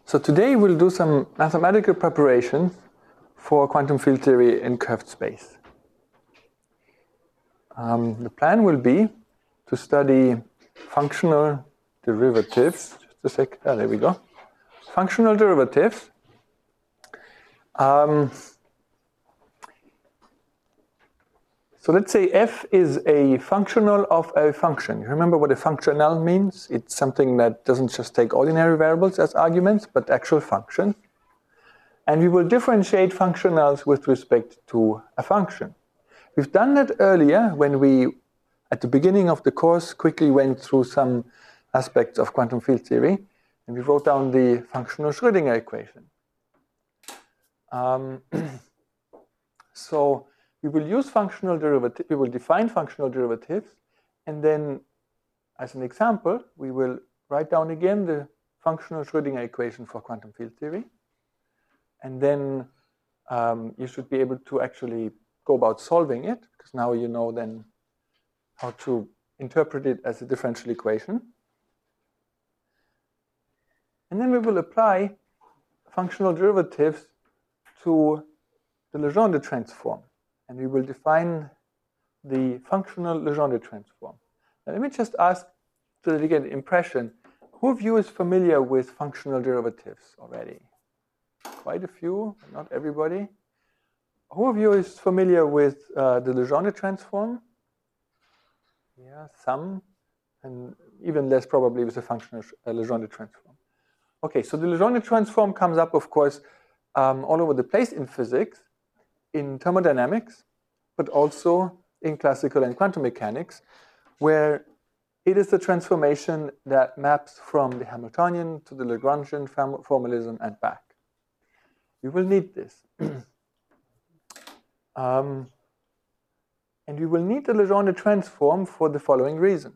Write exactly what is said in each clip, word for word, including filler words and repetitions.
So today we'll do some mathematical preparation for quantum field theory in curved space. Um, the plan will be to study functional derivatives. Just a sec. Ah, there we go. Functional derivatives. Um, so let's say f is a functional of a function. You remember what a functional means? It's something that doesn't just take ordinary variables as arguments, but actual functions. And we will differentiate functionals with respect to a function. We've done that earlier when we, at the beginning of the course, quickly went through some aspects of quantum field theory, and we wrote down the functional Schrödinger equation. Um, so we will use functional derivatives, we will define functional derivatives, and then, as an example, we will write down again the functional Schrödinger equation for quantum field theory. And then um, you should be able to actually go about solving it, because now you know then how to interpret it as a differential equation. And then we will apply functional derivatives to the Legendre transform. And we will define the functional Legendre transform. Now let me just ask, so that you get an impression, who of you is familiar with functional derivatives already? Quite a few, but not everybody. Who of you is familiar with uh, the Legendre transform? Yeah, some, and even less probably with the functional uh, Legendre transform. Okay, so the Legendre transform comes up, of course, um, all over the place in physics, in thermodynamics, but also in classical and quantum mechanics, where it is the transformation that maps from the Hamiltonian to the Lagrangian formalism and back. We will need this. um, and we will need the Legendre transform for the following reason.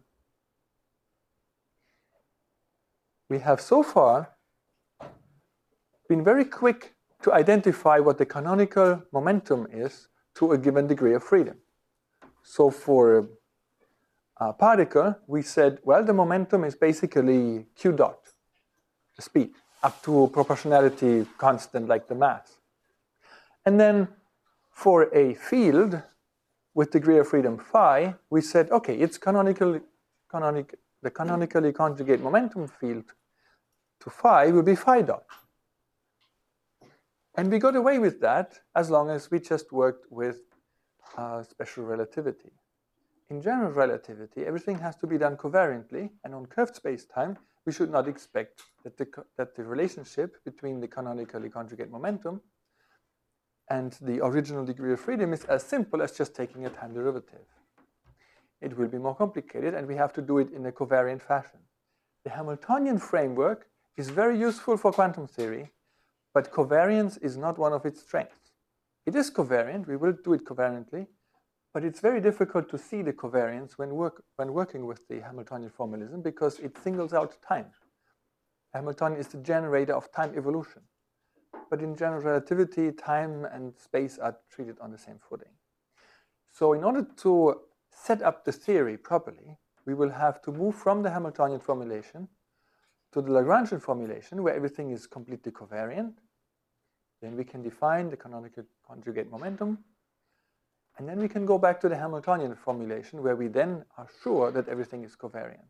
We have so far been very quick to identify what the canonical momentum is to a given degree of freedom. So for a particle, we said, well, the momentum is basically q dot, the speed, up to proportionality constant like the mass. And then for a field with degree of freedom phi, we said, okay, it's canonically, canonic, the canonically conjugate momentum field to phi will be phi dot. And we got away with that as long as we just worked with uh, special relativity. In general relativity, everything has to be done covariantly, and on curved space-time, we should not expect that the, that the relationship between the canonically conjugate momentum and the original degree of freedom is as simple as just taking a time derivative. It will be more complicated, and we have to do it in a covariant fashion. The Hamiltonian framework is very useful for quantum theory, but covariance is not one of its strengths. It is covariant, we will do it covariantly, but it's very difficult to see the covariance when, work, when working with the Hamiltonian formalism because it singles out time. Hamiltonian is the generator of time evolution. But in general relativity, time and space are treated on the same footing. So in order to set up the theory properly, we will have to move from the Hamiltonian formulation to the Lagrangian formulation, where everything is completely covariant. Then we can define the canonical conjugate momentum. And then we can go back to the Hamiltonian formulation, where we then are sure that everything is covariant.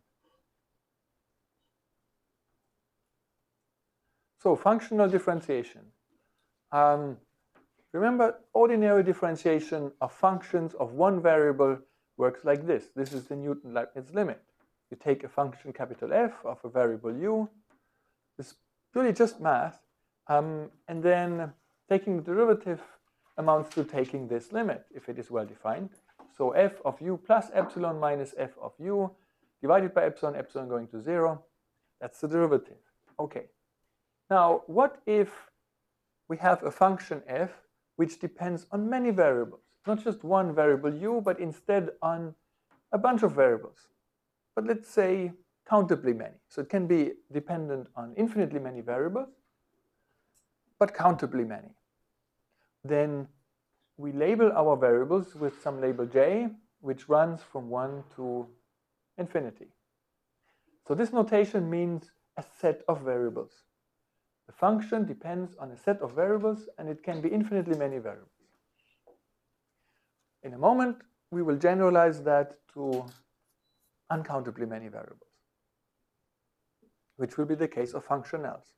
So functional differentiation. Um, remember, ordinary differentiation of functions of one variable works like this. This is the Newton-Leibniz limit. You take a function capital F of a variable u. It's purely just math. Um, and then taking the derivative amounts to taking this limit, if it is well defined. So f of u plus epsilon minus f of u divided by epsilon, epsilon going to zero. That's the derivative. Okay. Now, what if we have a function f which depends on many variables? Not just one variable u, but instead on a bunch of variables. But let's say countably many. So it can be dependent on infinitely many variables, but countably many. Then we label our variables with some label j, which runs from one to infinity. So this notation means a set of variables. the function depends on a set of variables, and it can be infinitely many variables. In a moment, we will generalize that to uncountably many variables, which will be the case of functionals.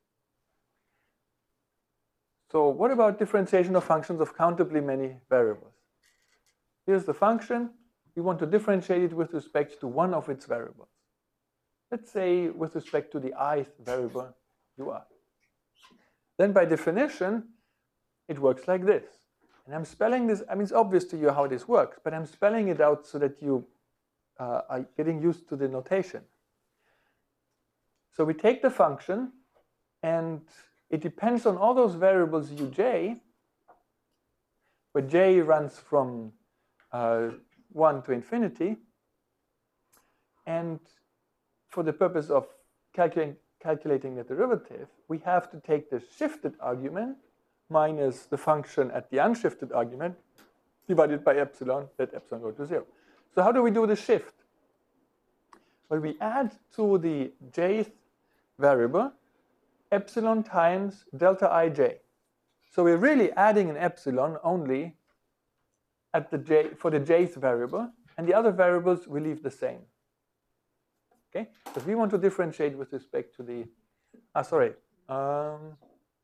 So what about differentiation of functions of countably many variables? Here's the function. We want to differentiate it with respect to one of its variables. Let's say with respect to the ith variable ui. Then by definition, it works like this. And I'm spelling this, I mean, it's obvious to you how this works, but I'm spelling it out so that you uh, are getting used to the notation. So we take the function, and it depends on all those variables uj, where j runs from uh, one to infinity. And for the purpose of calculating, calculating the derivative, we have to take the shifted argument minus the function at the unshifted argument divided by epsilon, let epsilon go to zero. So how do we do the shift? Well, we add to the jth variable epsilon times delta ij. So we're really adding an epsilon only at the j for the jth variable, and the other variables we leave the same. Okay, because we want to differentiate with respect to the ah sorry um,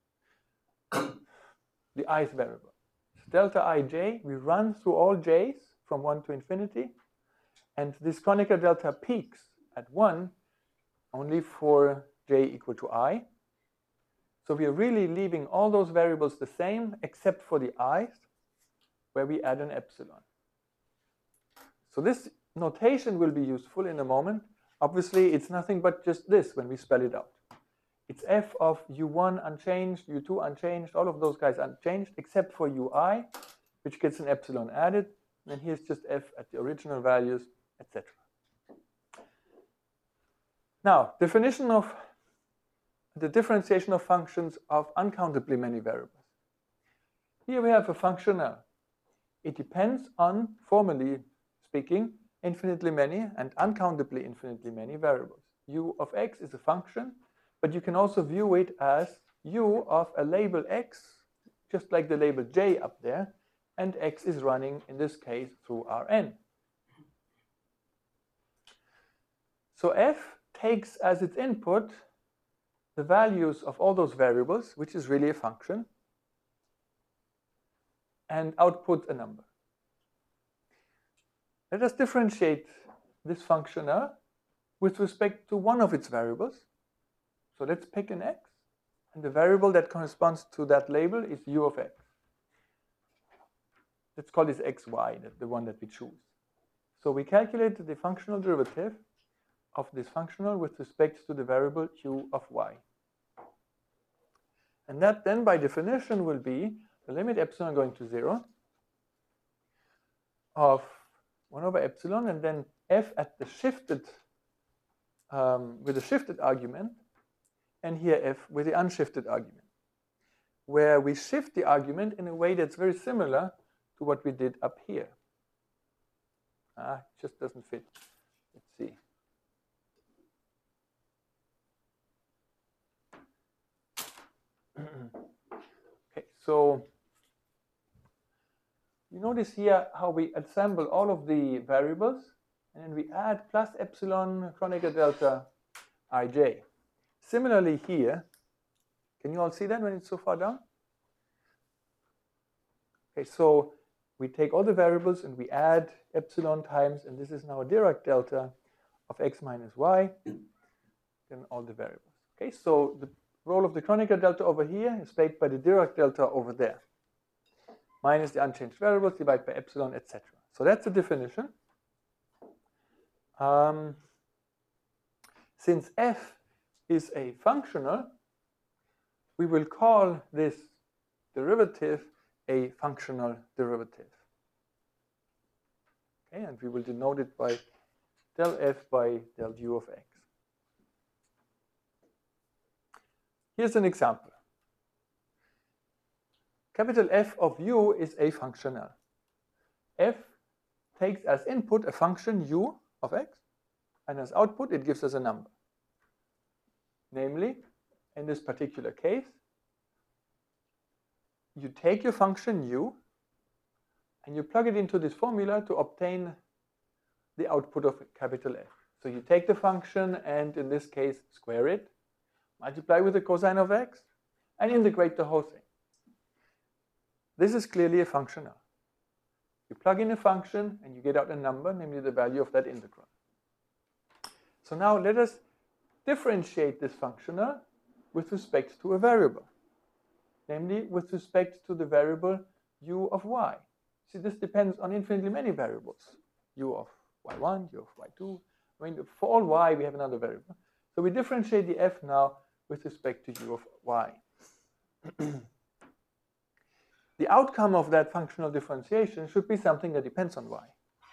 the ith variable. So delta ij, we run through all j's from one to infinity, and this Kronecker delta peaks at one only for j equal to I. So we are really leaving all those variables the same except for the ith, where we add an epsilon. So this notation will be useful in a moment. Obviously, it's nothing but just this when we spell it out. It's f of u one unchanged, u two unchanged, all of those guys unchanged, except for ui, which gets an epsilon added. And here's just f at the original values, et cetera. Now, definition of the differentiation of functions of uncountably many variables. Here we have a functional. It depends on, formally speaking, infinitely many and uncountably infinitely many variables. U of x is a function, but you can also view it as u of a label x, just like the label j up there, and x is running, in this case, through Rn. So f takes as its input the values of all those variables, which is really a function, and output a number. Let us differentiate this functional with respect to one of its variables. So let's pick an x, and the variable that corresponds to that label is u of x. Let's call this xy, the one that we choose. So we calculate the functional derivative of this functional with respect to the variable u of y. And that then, by definition, will be the limit epsilon going to zero of one over epsilon, and then f at the shifted, um, with the shifted argument, and here f with the unshifted argument, where we shift the argument in a way that's very similar to what we did up here. Ah, it just doesn't fit. Let's see. Okay, so you notice here how we assemble all of the variables, and then we add plus epsilon Kronecker delta ij. Similarly here, can you all see that when it's so far down? Okay, so we take all the variables and we add epsilon times, and this is now a Dirac delta of x minus y, then all the variables. Okay, so the role of the Kronecker delta over here is played by the Dirac delta over there, minus the unchanged variables divided by epsilon, et cetera. So that's the definition. Um, since f is a functional, we will call this derivative a functional derivative. Okay, and we will denote it by del f by del u of x. Here's an example. Capital F of u is a functional. F takes as input a function u of x, and as output it gives us a number, namely in this particular case, you take your function u and you plug it into this formula to obtain the output of capital F. So you take the function and in this case square it, multiply with the cosine of x, and integrate the whole thing. This is clearly a functional. You plug in a function and you get out a number, namely the value of that integral. So now let us differentiate this functional with respect to a variable, namely with respect to the variable u of y. See, this depends on infinitely many variables, u of y one, u of y two. I mean, for all y, we have another variable. So we differentiate the f now with respect to u of y. The outcome of that functional differentiation should be something that depends on y.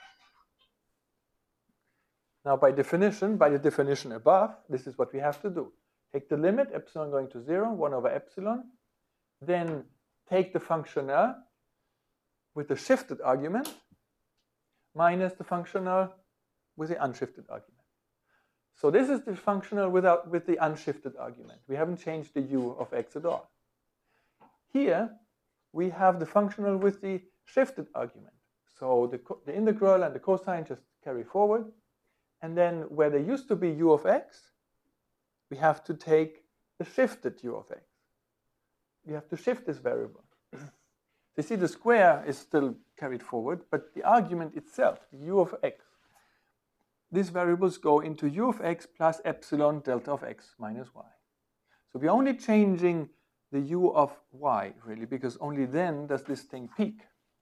Now, by definition, by the definition above, this is what we have to do. Take the limit, epsilon going to zero, one over epsilon. Then take the functional with the shifted argument minus the functional with the unshifted argument. So this is the functional without, with the unshifted argument. We haven't changed the u of x at all. Here, we have the functional with the shifted argument. So the, the integral and the cosine just carry forward. And then where there used to be u of x, we have to take the shifted u of x. We have to shift this variable. You see, the square is still carried forward, but the argument itself, u of x, these variables go into u of x plus epsilon delta of x minus y. So we're only changing the u of y, really, because only then does this thing peak.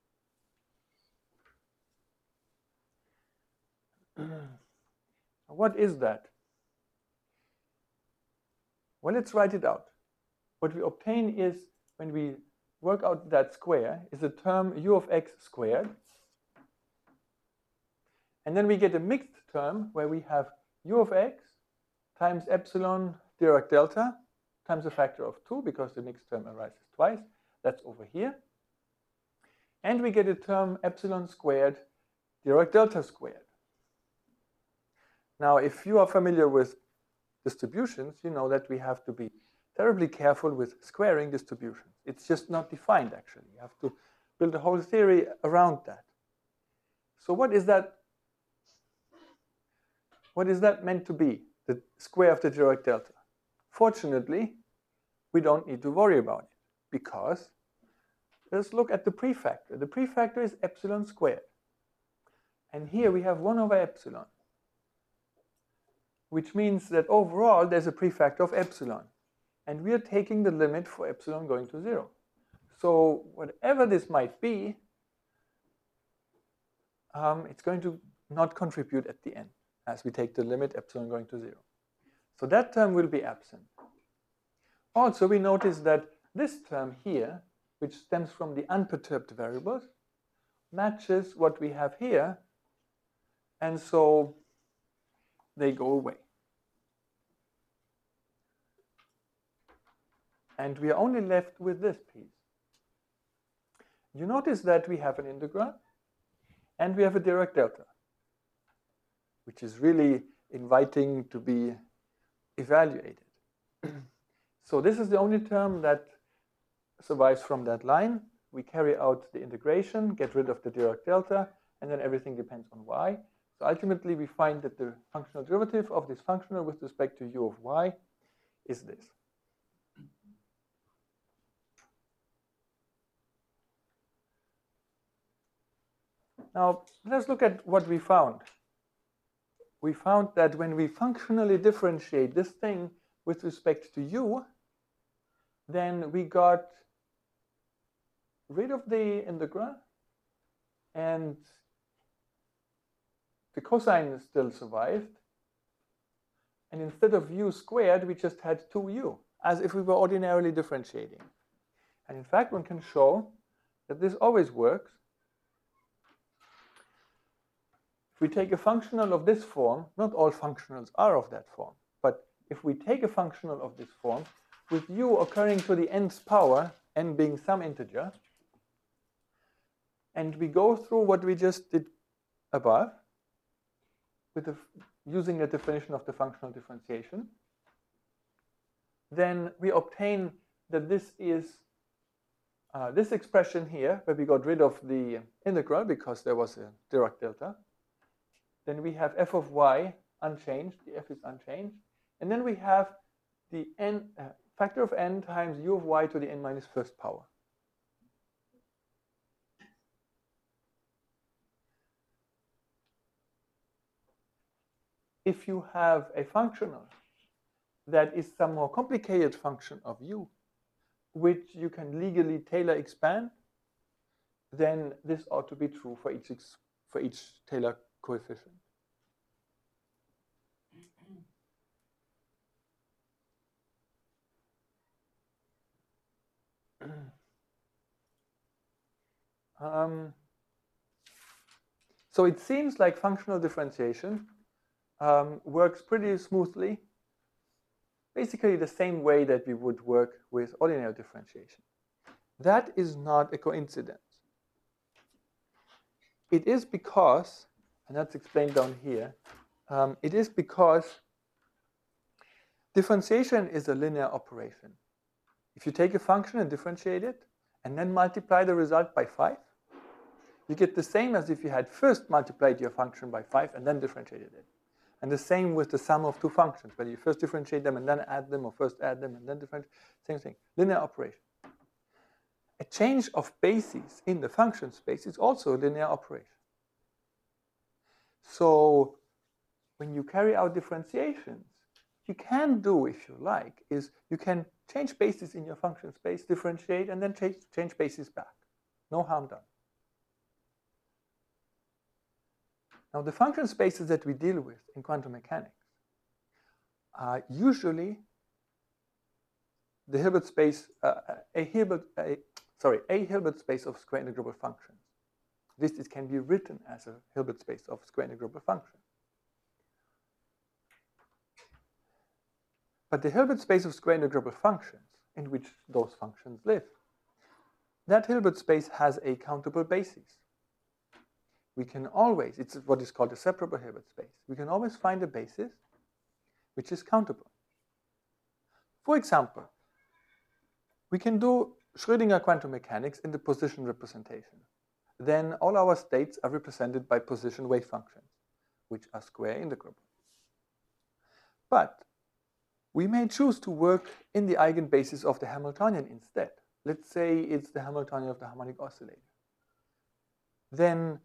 What is that? Well, let's write it out. What we obtain is, when we work out that square, is a term u of x squared. And then we get a mixed term where we have u of x times epsilon Dirac delta times a factor of two, because the mixed term arises twice. That's over here. And we get a term epsilon squared Dirac delta squared. Now, if you are familiar with distributions, you know that we have to be terribly careful with squaring distributions. It's just not defined, actually. You have to build a whole theory around that. So what is that? What is that meant to be, the square of the Dirac delta? Fortunately, we don't need to worry about it, because let's look at the prefactor. The prefactor is epsilon squared. And here we have one over epsilon, which means that overall there's a prefactor of epsilon. And we are taking the limit for epsilon going to zero. So whatever this might be, um, it's going to not contribute at the end, as we take the limit epsilon going to zero. So that term will be absent. Also, we notice that this term here, which stems from the unperturbed variables, matches what we have here, and so they go away. And we are only left with this piece. You notice that we have an integral, and we have a Dirac delta, which is really inviting to be evaluated. So this is the only term that survives from that line. We carry out the integration, get rid of the Dirac delta, and then everything depends on y. So ultimately, we find that the functional derivative of this functional with respect to u of y is this. Now, let's look at what we found. We found that when we functionally differentiate this thing with respect to u, then we got rid of the integral, and the cosine still survived. And instead of u squared, we just had two u, as if we were ordinarily differentiating. And in fact, one can show that this always works. If we take a functional of this form, not all functionals are of that form, but if we take a functional of this form, with u occurring to the nth power, n being some integer, and we go through what we just did above, with the, using the definition of the functional differentiation, then we obtain that this is uh, this expression here, where we got rid of the integral because there was a Dirac delta. Then we have f of y unchanged, the f is unchanged. And then we have the n uh, factor of n times u of y to the n minus first power. If you have a functional that is some more complicated function of u, which you can legally Taylor expand, then this ought to be true for each, for each Taylor coefficient. um, so it seems like functional differentiation um, works pretty smoothly, basically the same way that we would work with ordinary differentiation. That is not a coincidence. It is because, and that's explained down here, um, it is because differentiation is a linear operation. If you take a function and differentiate it, and then multiply the result by five, you get the same as if you had first multiplied your function by five and then differentiated it. And the same with the sum of two functions, whether you first differentiate them and then add them, or first add them and then differentiate, same thing, linear operation. A change of bases in the function space is also a linear operation. So when you carry out differentiations, you can do, if you like, is you can change bases in your function space, differentiate, and then change, change bases back. No harm done. Now, the function spaces that we deal with in quantum mechanics are usually the Hilbert space, uh, a Hilbert, a, sorry, a Hilbert space of square integrable functions. This it can be written as a Hilbert space of square integrable functions. But the Hilbert space of square integrable functions, in which those functions live, that Hilbert space has a countable basis. We can always, it's what is called a separable Hilbert space. We can always find a basis which is countable. For example, we can do Schrödinger quantum mechanics in the position representation. Then all our states are represented by position wave functions, which are square integrable. But we may choose to work in the eigenbasis of the Hamiltonian instead. Let's say it's the Hamiltonian of the harmonic oscillator. Then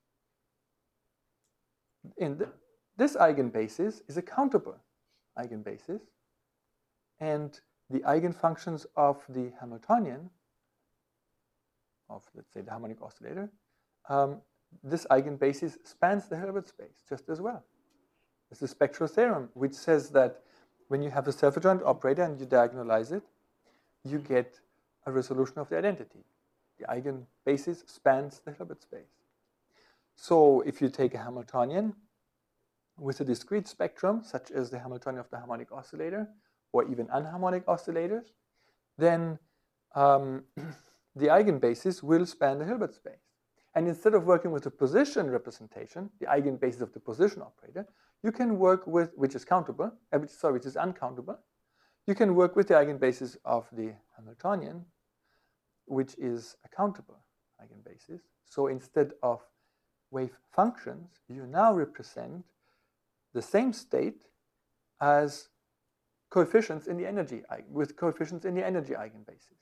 in the, this eigenbasis is a countable eigenbasis, and the eigenfunctions of the Hamiltonian, of let's say the harmonic oscillator, um, this eigenbasis spans the Hilbert space just as well. It's the spectral theorem, which says that when you have a self-adjoint operator and you diagonalize it, you get a resolution of the identity. The eigenbasis spans the Hilbert space. So if you take a Hamiltonian with a discrete spectrum, such as the Hamiltonian of the harmonic oscillator, or even anharmonic oscillators, then um, the eigenbasis will span the Hilbert space. And instead of working with the position representation, the eigenbasis of the position operator, you can work with, which is countable, uh, which, sorry, which is uncountable, you can work with the eigenbasis of the Hamiltonian, which is a countable eigenbasis. So instead of wave functions, you now represent the same state as coefficients in the energy, with coefficients in the energy eigenbasis.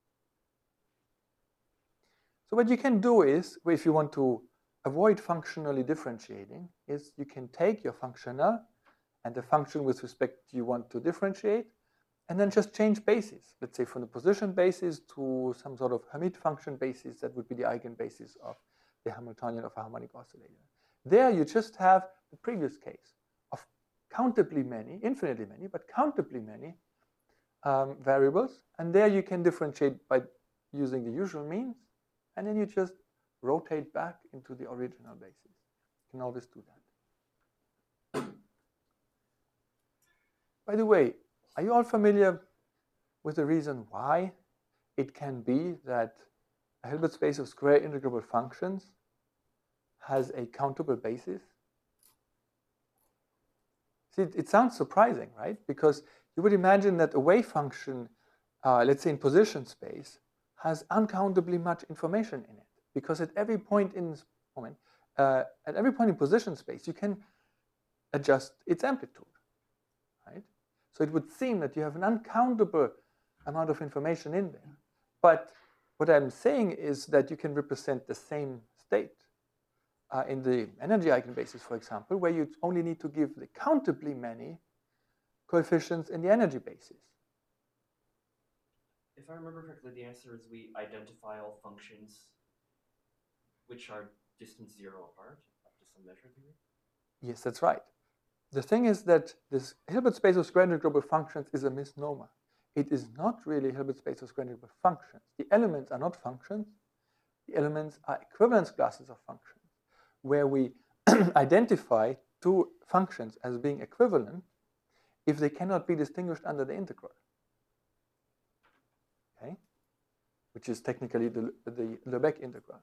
So what you can do is, if you want to avoid functionally differentiating, is you can take your functional and the function with respect you want to differentiate, and then just change bases. Let's say from the position basis to some sort of Hermite function basis that would be the eigenbasis of the Hamiltonian of a harmonic oscillator. There you just have the previous case of countably many, infinitely many, but countably many um, variables, and there you can differentiate by using the usual means, and then you just rotate back into the original basis. You can always do that. By the way, are you all familiar with the reason why it can be that a Hilbert space of square integrable functions has a countable basis? See, it, it sounds surprising, right? Because you would imagine that a wave function, uh, let's say in position space, has uncountably much information in it, because at every point in this moment, uh, at every point in position space, you can adjust its amplitude, right? So it would seem that you have an uncountable amount of information in there. But what I'm saying is that you can represent the same state uh, in the energy eigenbasis, for example, where you only need to give the countably many coefficients in the energy basis. If I remember correctly, the answer is we identify all functions which are distance zero apart up to some measured degree. Yes, that's right. The thing is that this Hilbert space of square integrable functions is a misnomer. It is not really Hilbert space of square integrable functions. The elements are not functions. The elements are equivalence classes of functions, where we identify two functions as being equivalent if they cannot be distinguished under the integral. Okay? Which is technically the, the Lebesgue integral.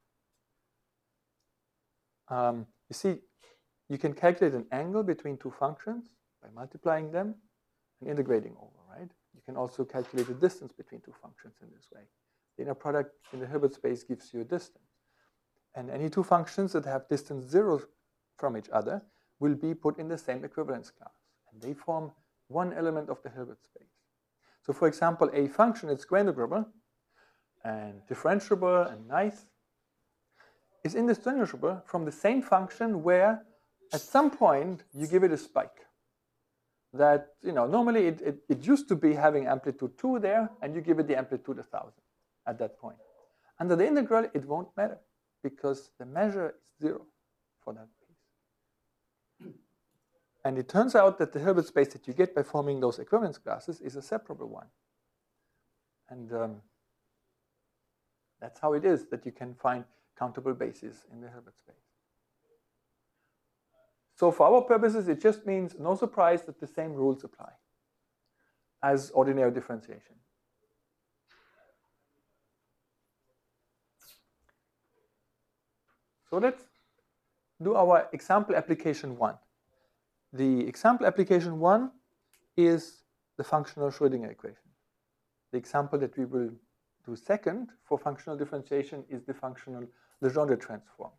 Um, you see, you can calculate an angle between two functions by multiplying them and integrating over, right? You can also calculate the distance between two functions in this way. The inner product in the Hilbert space gives you a distance. And any two functions that have distance zero from each other will be put in the same equivalence class. And they form one element of the Hilbert space. So for example, a function that's square integrable and differentiable and nice is indistinguishable from the same function where at some point you give it a spike. That, you know, normally it, it, it used to be having amplitude two there, and you give it the amplitude one thousand at that point. Under the integral, it won't matter, because the measure is zero for that piece. And it turns out that the Hilbert space that you get by forming those equivalence classes is a separable one. And um, that's how it is that you can find countable bases in the Hilbert space. So for our purposes, it just means no surprise that the same rules apply as ordinary differentiation. So let's do our example application one. The example application one is the functional Schrödinger equation. The example that we will do second for functional differentiation is the functional Legendre transform.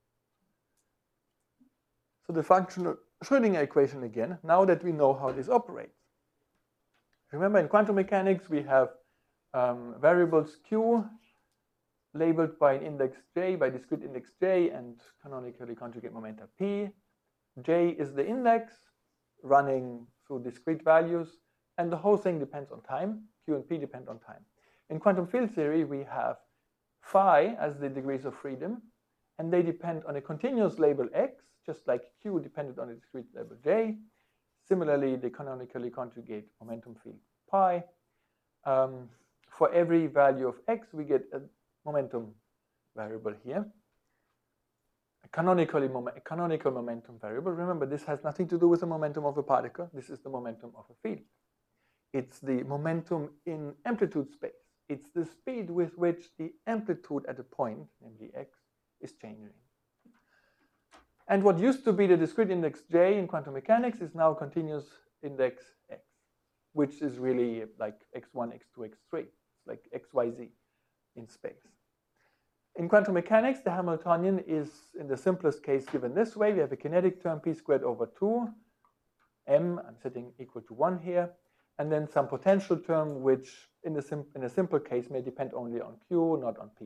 So the functional Schrödinger equation again, now that we know how this operates. Remember, in quantum mechanics, we have um, variables q labeled by an index j, by discrete index j, and canonically conjugate momenta p. J is the index running through discrete values, and the whole thing depends on time. Q and p depend on time. In quantum field theory, we have phi as the degrees of freedom, and they depend on a continuous label x, just like q depended on a discrete label j. Similarly, they canonically conjugate momentum field pi. Um, for every value of x, we get a momentum variable here. A canonically mom a canonical momentum variable. Remember, this has nothing to do with the momentum of a particle. This is the momentum of a field. It's the momentum in amplitude space. It's the speed with which the amplitude at a point, namely x, is changing. And what used to be the discrete index j in quantum mechanics is now continuous index x, which is really like x one, x two, x three. It's like x, y, z in space. In quantum mechanics, the Hamiltonian is, in the simplest case, given this way. We have a kinetic term p squared over two, m, I'm setting equal to one here, and then some potential term which, in, the sim in a simple case, may depend only on q, not on p.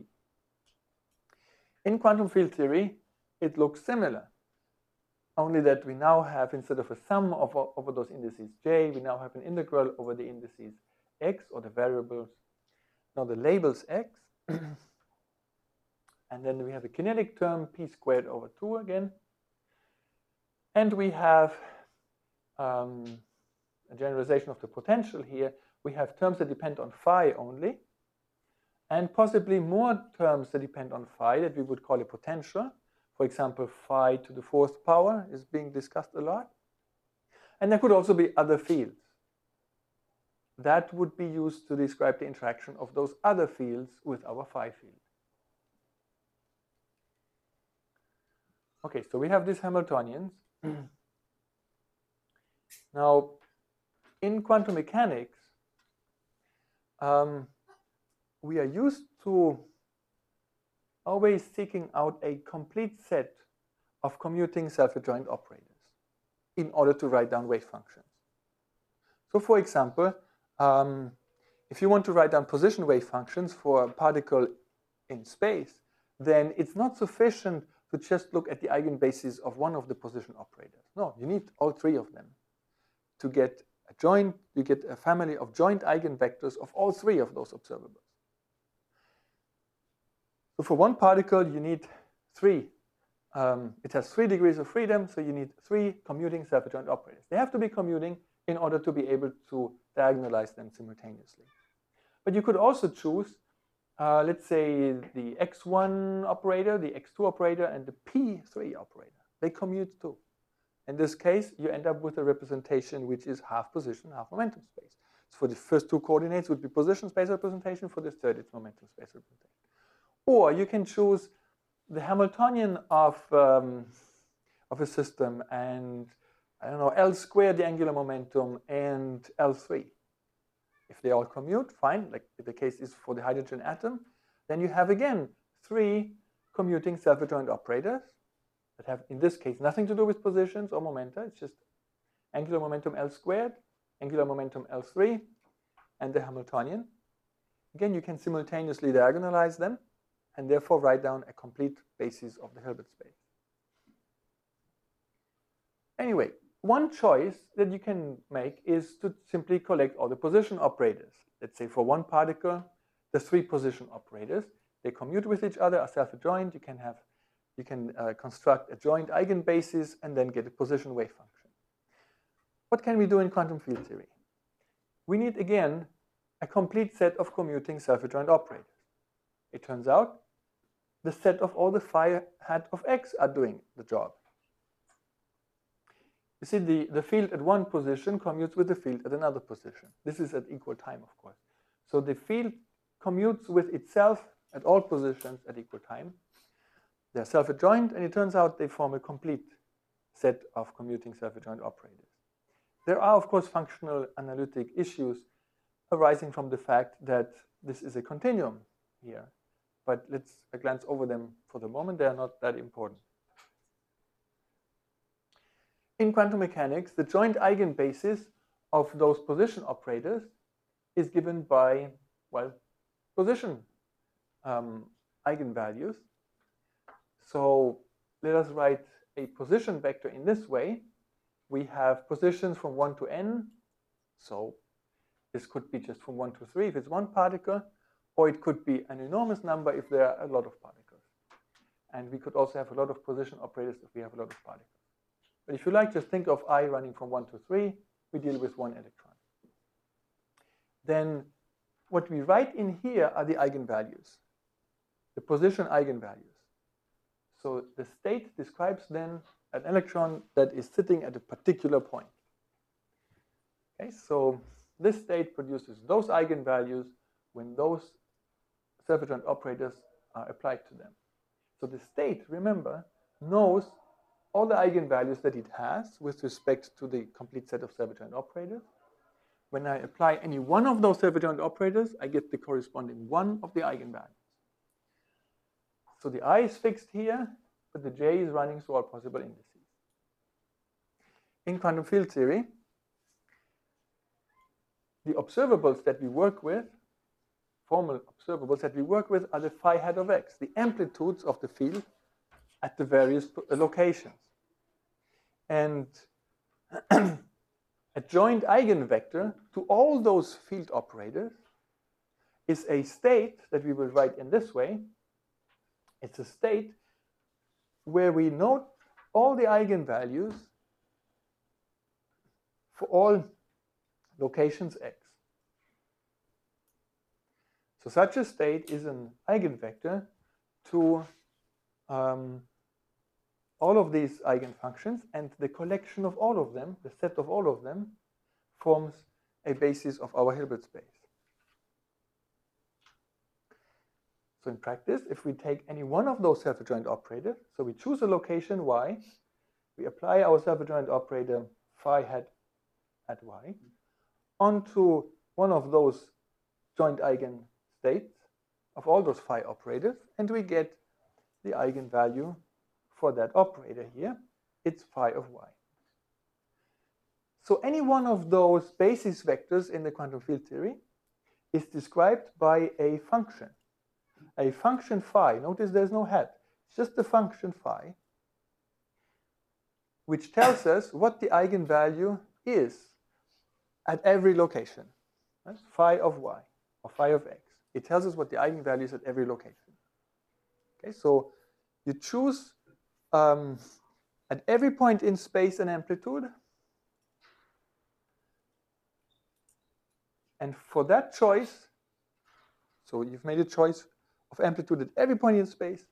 In quantum field theory, it looks similar. Only that we now have, instead of a sum over, over those indices j, we now have an integral over the indices x, or the variables, now the labels x. And then we have a kinetic term p squared over two again. And we have um, a generalization of the potential here. We have terms that depend on phi only, and possibly more terms that depend on phi that we would call a potential. For example, phi to the fourth power is being discussed a lot. And there could also be other fields. That would be used to describe the interaction of those other fields with our phi field. Okay, so we have these Hamiltonians. Now, in quantum mechanics, um, we are used to always seeking out a complete set of commuting self-adjoint operators in order to write down wave functions. So for example, um, if you want to write down position wave functions for a particle in space, then it's not sufficient to just look at the eigenbases of one of the position operators. No, you need all three of them. To get a joint, you get a family of joint eigenvectors of all three of those observables. So for one particle, you need three. Um, it has three degrees of freedom, so you need three commuting self-adjoint operators. They have to be commuting in order to be able to diagonalize them simultaneously. But you could also choose, uh, let's say, the x one operator, the x two operator, and the p three operator. They commute too. In this case, you end up with a representation which is half position, half momentum space. So for the first two coordinates would be position space representation, for the third it's momentum space representation. Or you can choose the Hamiltonian of, um, of a system and, I don't know, L squared, the angular momentum, and L three. If they all commute, fine, like the case is for the hydrogen atom, then you have again three commuting self-adjoint operators that have, in this case, nothing to do with positions or momenta. It's just angular momentum L squared, angular momentum L three, and the Hamiltonian. Again, you can simultaneously diagonalize them and therefore write down a complete basis of the Hilbert space. Anyway, one choice that you can make is to simply collect all the position operators. Let's say for one particle, the three position operators, they commute with each other, are self-adjoint. You can have, you can uh, construct a joint eigenbasis and then get a position wave function. What can we do in quantum field theory? We need again a complete set of commuting self-adjoint operators. It turns out the set of all the phi hat of x are doing the job. You see, the, the field at one position commutes with the field at another position. This is at equal time, of course. So the field commutes with itself at all positions at equal time. They're self-adjoint, and it turns out they form a complete set of commuting self-adjoint operators. There are, of course, functional analytic issues arising from the fact that this is a continuum here. But let's glance over them for the moment. They are not that important. In quantum mechanics, the joint eigenbasis of those position operators is given by, well, position um, eigenvalues. So let us write a position vector in this way. We have positions from one to n. So this could be just from one to three if it's one particle, or it could be an enormous number if there are a lot of particles. And we could also have a lot of position operators if we have a lot of particles. But if you like, just think of I running from one to three. We deal with one electron. Then what we write in here are the eigenvalues, the position eigenvalues. So the state describes then an electron that is sitting at a particular point. Okay, so this state produces those eigenvalues when those self-adjoint operators are applied to them. So the state, remember, knows all the eigenvalues that it has with respect to the complete set of self-adjoint operators. When I apply any one of those self-adjoint operators, I get the corresponding one of the eigenvalues. So the I is fixed here, but the J is running through all possible indices. In quantum field theory, the observables that we work with, formal observables that we work with, are the phi hat of x, the amplitudes of the field at the various locations. And a joint eigenvector to all those field operators is a state that we will write in this way. It's a state where we note all the eigenvalues for all locations x. So such a state is an eigenvector to um, all of these eigenfunctions, and the collection of all of them, the set of all of them, forms a basis of our Hilbert space. So in practice, if we take any one of those self-adjoint operators, so we choose a location y, we apply our self-adjoint operator phi hat at y, onto one of those joint eigenstates of all those phi operators, and we get the eigenvalue for that operator here. It's phi of y. So any one of those basis vectors in the quantum field theory is described by a function. A function phi, notice there's no head, it's just the function phi, which tells us what the eigenvalue is at every location. Right? Phi of y or phi of x. It tells us what the eigenvalue is at every location. Okay, so you choose um, at every point in space and amplitude. And for that choice, so you've made a choice of amplitude at every point in space,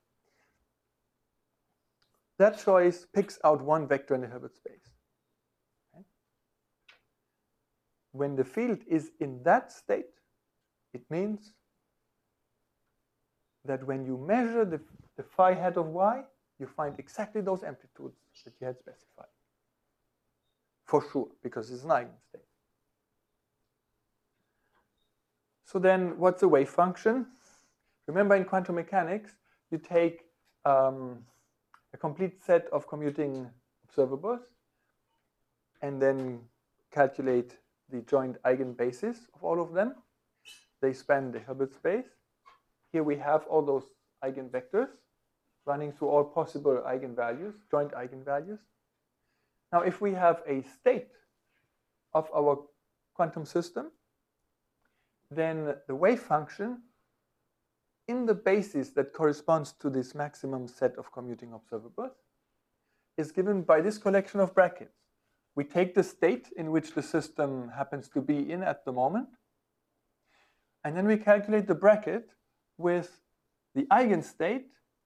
that choice picks out one vector in the Hilbert space. Okay? When the field is in that state, it means that when you measure the, the phi hat of y, you find exactly those amplitudes that you had specified. For sure, because it's an eigenstate. So then what's a wave function? Remember in quantum mechanics, you take um, a complete set of commuting observables and then calculate the joint eigenbasis of all of them. They span the Hilbert space. Here we have all those eigenvectors running through all possible eigenvalues, joint eigenvalues. Now if we have a state of our quantum system, then the wave function in the basis that corresponds to this maximum set of commuting observables is given by this collection of brackets. We take the state in which the system happens to be in at the moment, and then we calculate the bracket with the eigenstate,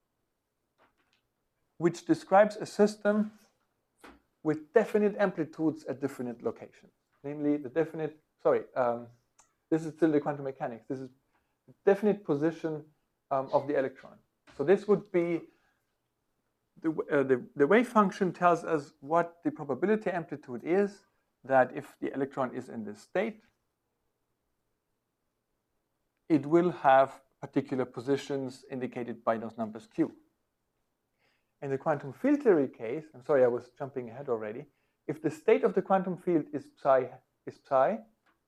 which describes a system with definite amplitudes at definite locations, namely the definite, sorry, um, this is still the quantum mechanics. This is the definite position um, of the electron. So this would be, the, uh, the, the wave function tells us what the probability amplitude is that if the electron is in this state, it will have particular positions indicated by those numbers q. In the quantum field theory case, I'm sorry I was jumping ahead already, if the state of the quantum field is psi, is psi,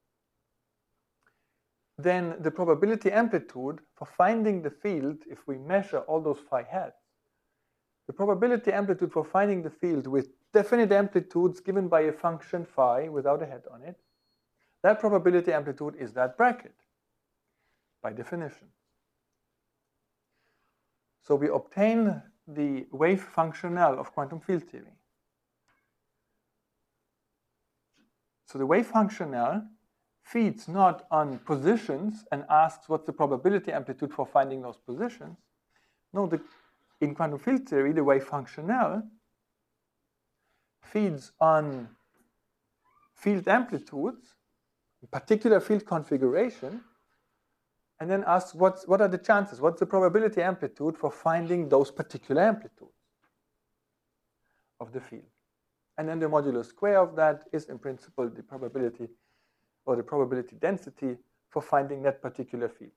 then the probability amplitude for finding the field, if we measure all those phi hats, the probability amplitude for finding the field with definite amplitudes given by a function phi without a hat on it, that probability amplitude is that bracket, by definition. So we obtain the wave functional of quantum field theory. So the wave functional feeds not on positions and asks what's the probability amplitude for finding those positions. No, the, in quantum field theory, the wave functional feeds on field amplitudes, particular field configuration, and then asks what's, what are the chances, what's the probability amplitude for finding those particular amplitudes of the field. And then the modulo square of that is in principle the probability or the probability density for finding that particular field.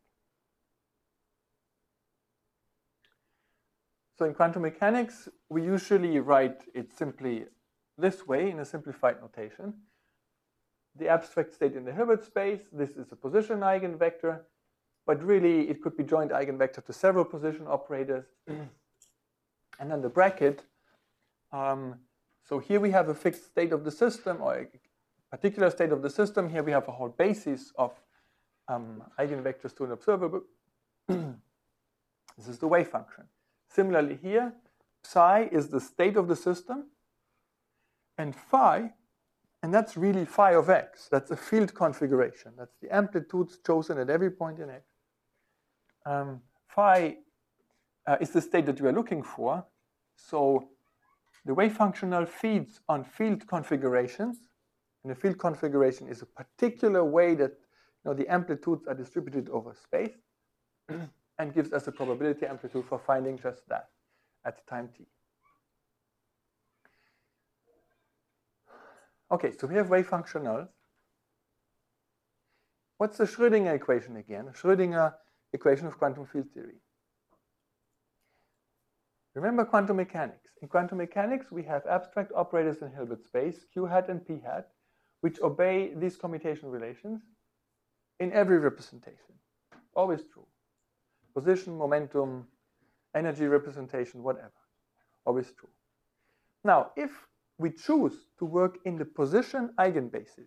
So in quantum mechanics, we usually write it simply this way in a simplified notation. The abstract state in the Hilbert space, this is a position eigenvector, but really it could be joint eigenvector to several position operators. And then the bracket, um, so here we have a fixed state of the system, or a particular state of the system. Here we have a whole basis of um, eigenvectors to an observable. This is the wave function. Similarly here, psi is the state of the system, and phi, and that's really phi of x. That's a field configuration. That's the amplitudes chosen at every point in x. Um, phi uh, is the state that we are looking for. So the wave functional feeds on field configurations. And the field configuration is a particular way that you know, the amplitudes are distributed over space and gives us a probability amplitude for finding just that at time t. Okay, so we have wave functionals. what's the Schrödinger equation again? Schrödinger equation of quantum field theory. Remember quantum mechanics. In quantum mechanics, we have abstract operators in Hilbert space, q hat and p hat, which obey these commutation relations in every representation. Always true. Position, momentum, energy representation, whatever. Always true. Now, if we choose to work in the position eigenbasis,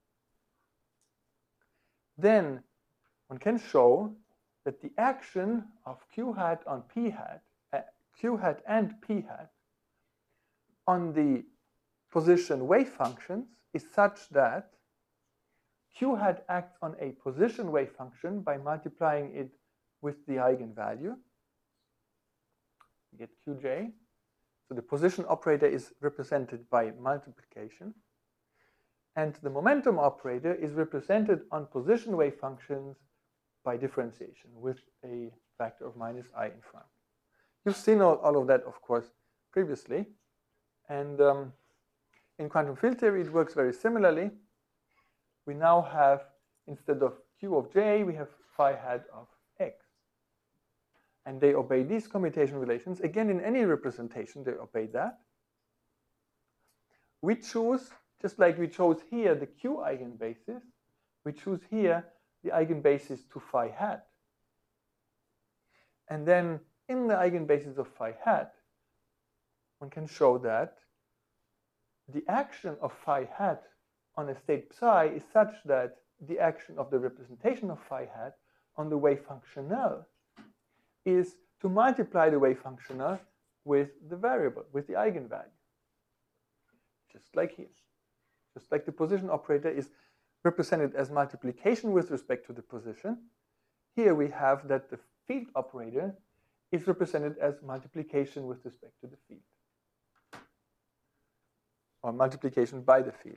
then one can show that the action of q hat on p hat, uh, q hat and p hat on the position wave functions is such that q hat acts on a position wave function by multiplying it with the eigenvalue. You get qj. So the position operator is represented by multiplication. And the momentum operator is represented on position wave functions by differentiation with a factor of minus I in front. You've seen all, all of that, of course, previously. And um, in quantum field theory, it works very similarly. We now have, instead of q of j, we have phi hat of x. And they obey these commutation relations. Again, in any representation, they obey that. We choose, just like we chose here the q eigenbasis, we choose here the eigenbasis to phi hat. And then in the eigenbasis of phi hat, one can show that the action of phi hat on a state psi is such that the action of the representation of phi hat on the wave functional is to multiply the wave functional with the variable, with the eigenvalue. Just like here. Just like the position operator is represented as multiplication with respect to the position, here we have that the field operator is represented as multiplication with respect to the field, or multiplication by the field.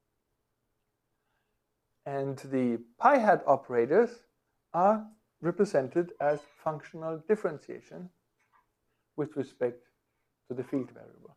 And the pi hat operators are represented as functional differentiation with respect to the field variable.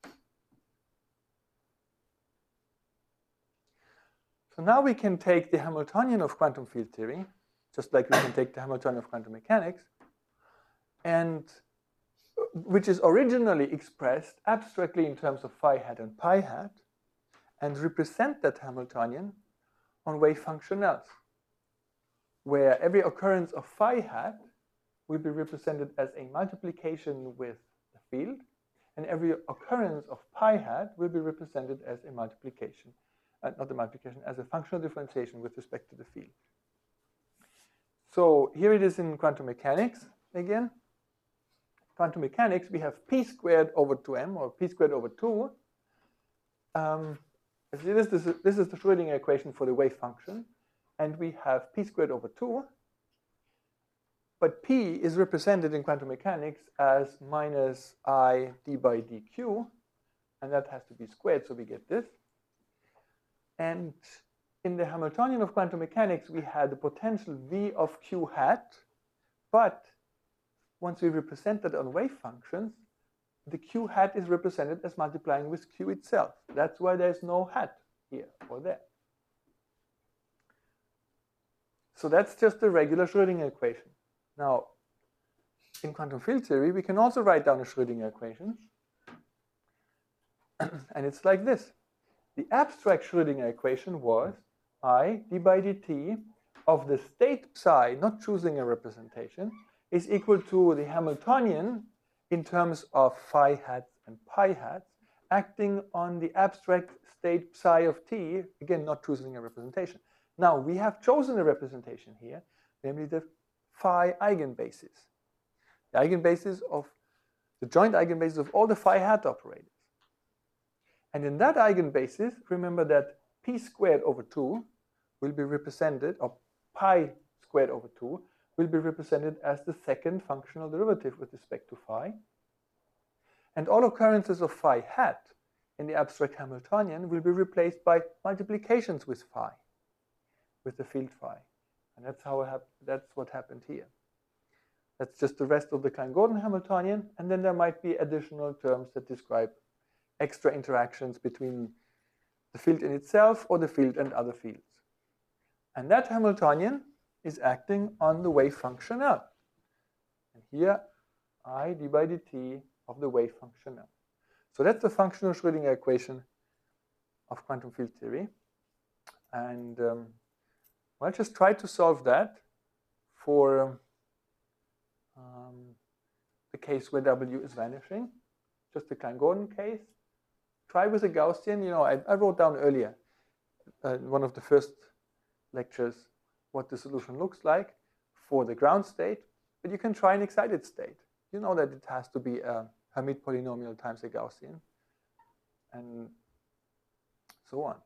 So now we can take the Hamiltonian of quantum field theory, just like we can take the Hamiltonian of quantum mechanics, and which is originally expressed abstractly in terms of phi hat and pi hat, and represent that Hamiltonian on wave functionals, where every occurrence of phi hat will be represented as a multiplication with the field, and every occurrence of pi hat will be represented as a multiplication, uh, not a multiplication, as a functional differentiation with respect to the field. So here it is in quantum mechanics again. Quantum mechanics, we have p squared over two m, or p squared over two. Um, this, this, is, this is the Schrödinger equation for the wave function. And we have p squared over two. But p is represented in quantum mechanics as minus I d by dq. And that has to be squared, so we get this. And in the Hamiltonian of quantum mechanics, we had the potential v of q hat. But once we represent that on wave functions, the q hat is represented as multiplying with q itself. That's why there's no hat here or there. So that's just the regular Schrödinger equation. Now, in quantum field theory, we can also write down a Schrödinger equation. And it's like this. The abstract Schrödinger equation was I d by dt of the state psi, not choosing a representation, is equal to the Hamiltonian in terms of phi hats and pi hats, acting on the abstract state psi of t, again, not choosing a representation. Now, we have chosen a representation here, namely the phi eigenbasis. The eigenbasis of the joint eigenbasis of all the phi hat operators. And in that eigenbasis, remember that p squared over two will be represented, or pi squared over two will be represented as the second functional derivative with respect to phi. And all occurrences of phi hat in the abstract Hamiltonian will be replaced by multiplications with phi, with the field phi. And that's how it that's what happened here. That's just the rest of the Klein-Gordon Hamiltonian, and then there might be additional terms that describe extra interactions between the field in itself or the field and other fields. And that Hamiltonian is acting on the wave function L. And here, I d by dt of the wave function L. So that's the functional Schrödinger equation of quantum field theory. And um, well, just try to solve that for um, the case where W is vanishing, just the Klein-Gordon case. Try with a Gaussian. You know, I, I wrote down earlier, uh, one of the first lectures, what the solution looks like for the ground state. But you can try an excited state. You know that it has to be a Hermite polynomial times a Gaussian, and so on.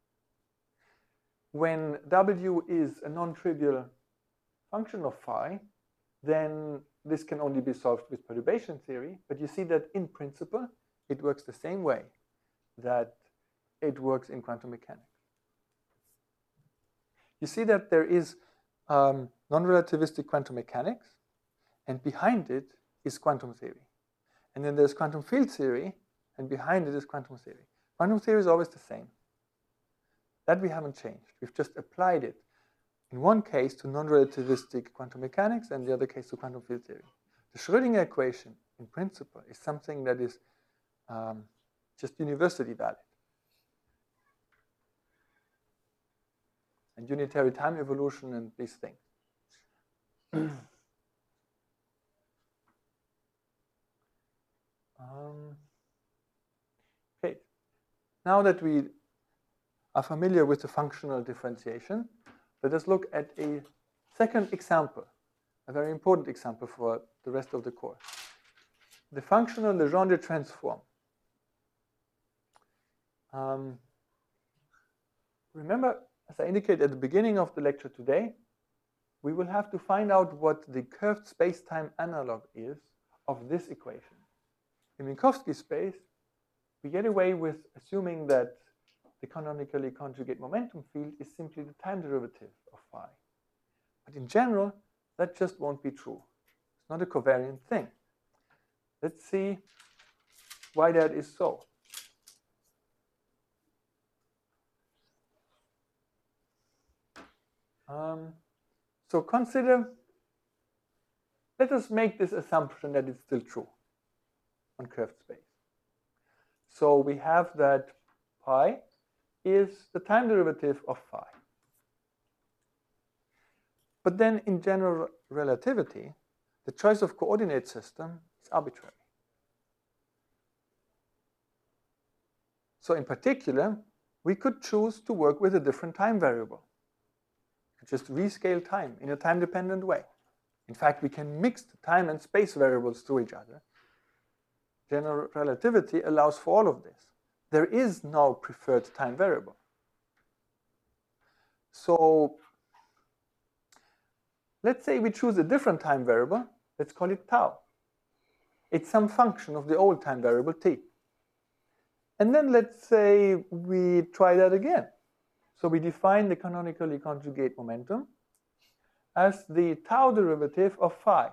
When W is a non-trivial function of phi, then this can only be solved with perturbation theory. But you see that in principle, it works the same way that it works in quantum mechanics. You see that there is um, non-relativistic quantum mechanics, and behind it is quantum theory. And then there's quantum field theory, and behind it is quantum theory. Quantum theory is always the same. That we haven't changed. We've just applied it in one case to non-relativistic quantum mechanics and the other case to quantum field theory. The Schrödinger equation, in principle, is something that is um, just universally valid. And unitary time evolution and these things. um, okay. Now that we are familiar with the functional differentiation, let us look at a second example, a very important example for the rest of the course. The functional Legendre transform. Um, remember, as I indicated at the beginning of the lecture today, we will have to find out what the curved space-time analog is of this equation. In Minkowski space, we get away with assuming that the canonically conjugate momentum field is simply the time derivative of phi. But in general, that just won't be true. It's not a covariant thing. Let's see why that is so. Um, so consider, let us make this assumption that it's still true on curved space. So we have that pi is the time derivative of phi. But then in general relativity, the choice of coordinate system is arbitrary. So in particular, we could choose to work with a different time variable. We could just rescale time in a time-dependent way. In fact, we can mix the time and space variables to each other. General relativity allows for all of this. There is no preferred time variable. So let's say we choose a different time variable. Let's call it tau. It's some function of the old time variable t. And then let's say we try that again. So we define the canonically conjugate momentum as the tau derivative of phi,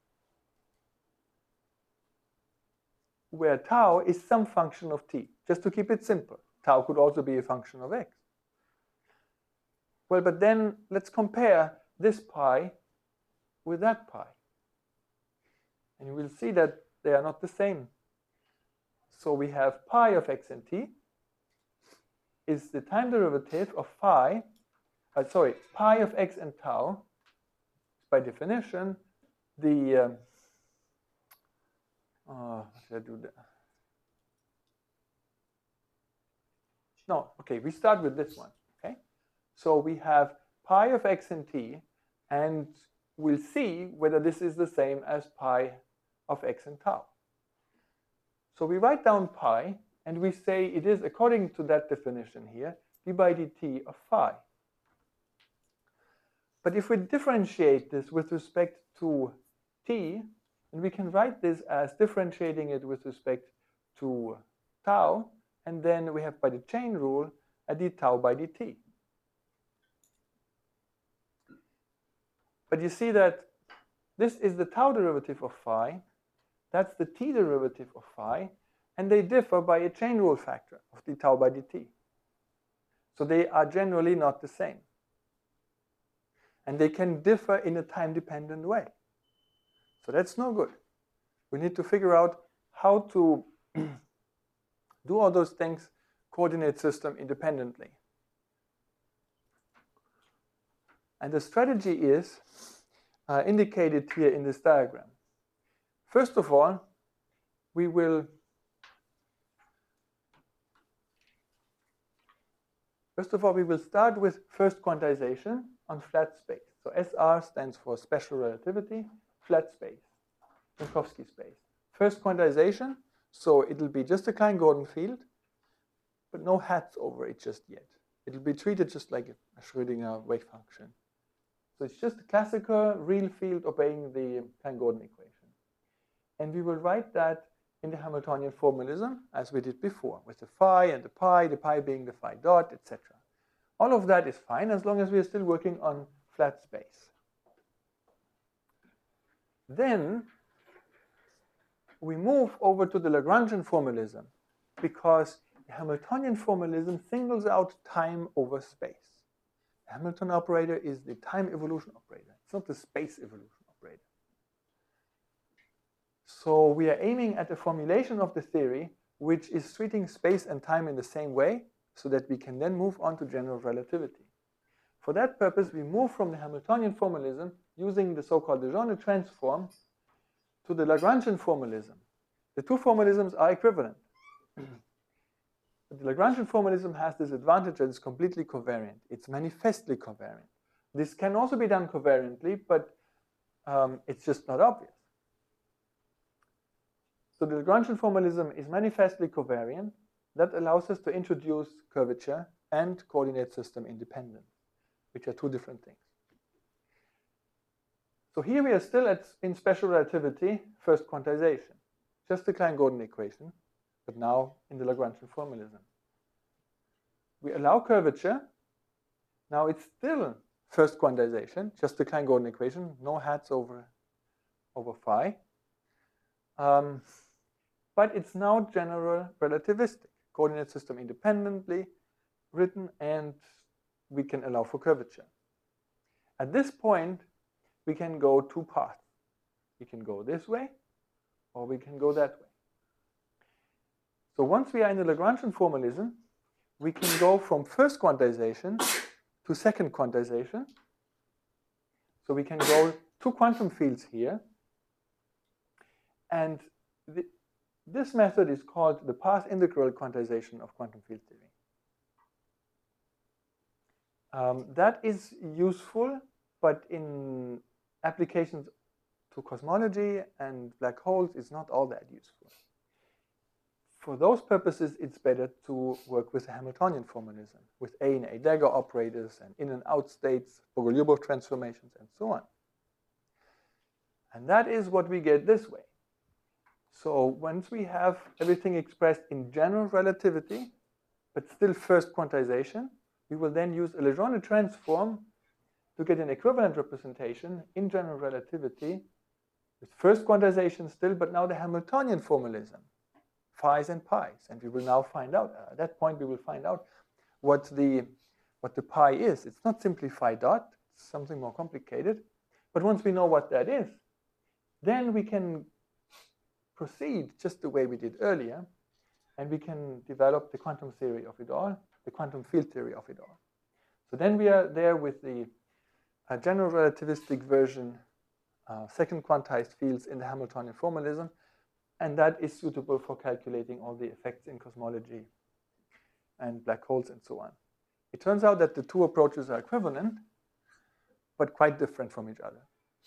where tau is some function of t. Just to keep it simple, tau could also be a function of x. Well, but then let's compare this pi with that pi. And you will see that they are not the same. So we have pi of x and t is the time derivative of phi, uh, sorry, pi of x and tau, by definition, the, um, oh, what did I do there? No, okay, we start with this one, okay? So we have pi of x and t, and we'll see whether this is the same as pi of x and tau. So we write down pi, and we say it is, according to that definition here, d by dt of phi. But if we differentiate this with respect to t, and we can write this as differentiating it with respect to tau, and then we have by the chain rule a d tau by dt. But you see that this is the tau derivative of phi, that's the t derivative of phi, and they differ by a chain rule factor of d tau by dt. So they are generally not the same. And they can differ in a time-dependent way. So that's no good. We need to figure out how to do all those things, coordinate system independently. And the strategy is uh, indicated here in this diagram. First of all, we will First of all, we will start with first quantization on flat space. So S R stands for special relativity, flat space, Minkowski space. First quantization, so it'll be just a Klein-Gordon field, but no hats over it just yet. It'll be treated just like a Schrödinger wave function. So it's just a classical real field obeying the Klein-Gordon equation. And we will write that in the Hamiltonian formalism, as we did before, with the phi and the pi, the pi being the phi dot, et cetera. All of that is fine as long as we are still working on flat space. Then we move over to the Lagrangian formalism because the Hamiltonian formalism singles out time over space. The Hamilton operator is the time evolution operator. It's not the space evolution operator. So we are aiming at a formulation of the theory which is treating space and time in the same way so that we can then move on to general relativity. For that purpose, we move from the Hamiltonian formalism using the so-called Lejeune transform to the Lagrangian formalism. The two formalisms are equivalent. But the Lagrangian formalism has this advantage that it's completely covariant. It's manifestly covariant. This can also be done covariantly, but um, it's just not obvious. So the Lagrangian formalism is manifestly covariant. That allows us to introduce curvature and coordinate system independence, which are two different things. So here we are still at, in special relativity, first quantization. Just the Klein-Gordon equation, but now in the Lagrangian formalism. We allow curvature. Now it's still first quantization, just the Klein-Gordon equation, no hats over, over phi. Um, but it's now general relativistic, coordinate system independently written, and we can allow for curvature. At this point, we can go two paths. We can go this way, or we can go that way. So once we are in the Lagrangian formalism, we can go from first quantization to second quantization. So we can go two quantum fields here. And the, this method is called the path integral quantization of quantum field theory. Um, that is useful, but in applications to cosmology and black holes, it's not all that useful. For those purposes, it's better to work with the Hamiltonian formalism, with A and A dagger operators and in and out states, Bogoliubov transformations, and so on. And that is what we get this way. So once we have everything expressed in general relativity, but still first quantization, we will then use a Lejeune transform to get an equivalent representation in general relativity with first quantization still, but now the Hamiltonian formalism, phi's and pi's. And we will now find out, uh, at that point we will find out what the, what the pi is. It's not simply phi dot, it's something more complicated. But once we know what that is, then we can proceed just the way we did earlier, and we can develop the quantum theory of it all, the quantum field theory of it all. So then we are there with the uh, general relativistic version, uh, second quantized fields in the Hamiltonian formalism, and that is suitable for calculating all the effects in cosmology and black holes and so on. It turns out that the two approaches are equivalent, but quite different from each other.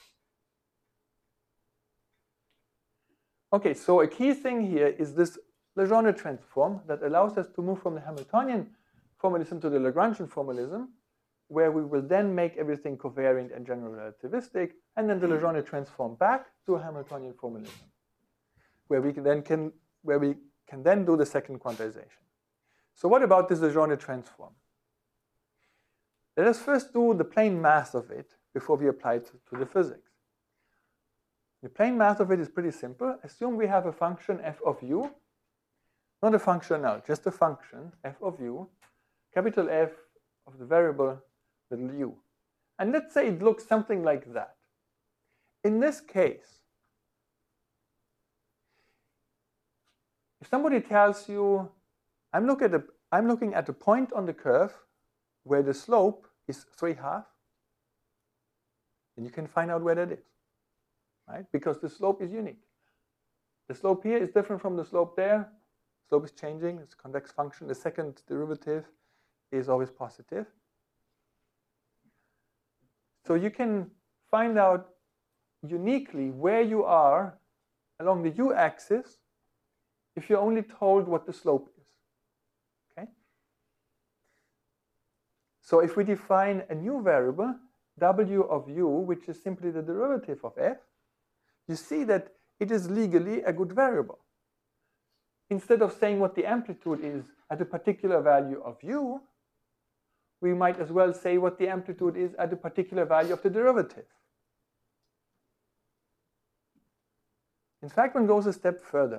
Okay, so a key thing here is this Lejeune transform that allows us to move from the Hamiltonian formalism to the Lagrangian formalism, where we will then make everything covariant and general relativistic, and then the Lejeune transform back to a Hamiltonian formalism, where we can then can where we can then do the second quantization. So what about this Lejeune transform? Let us first do the plain math of it before we apply it to the physics. The plain math of it is pretty simple. Assume we have a function f of u, not a functional, just a function f of u, capital F of the variable little u. And let's say it looks something like that. In this case, if somebody tells you, I'm, look at a, I'm looking at a point on the curve where the slope is three half, then you can find out where that is, right? Because the slope is unique. The slope here is different from the slope there. Slope is changing, it's a convex function. The second derivative is always positive. So you can find out uniquely where you are along the u-axis if you're only told what the slope is. Okay? So if we define a new variable, w of u, which is simply the derivative of f, you see that it is legally a good variable. Instead of saying what the amplitude is at a particular value of u, we might as well say what the amplitude is at a particular value of the derivative. In fact, one goes a step further.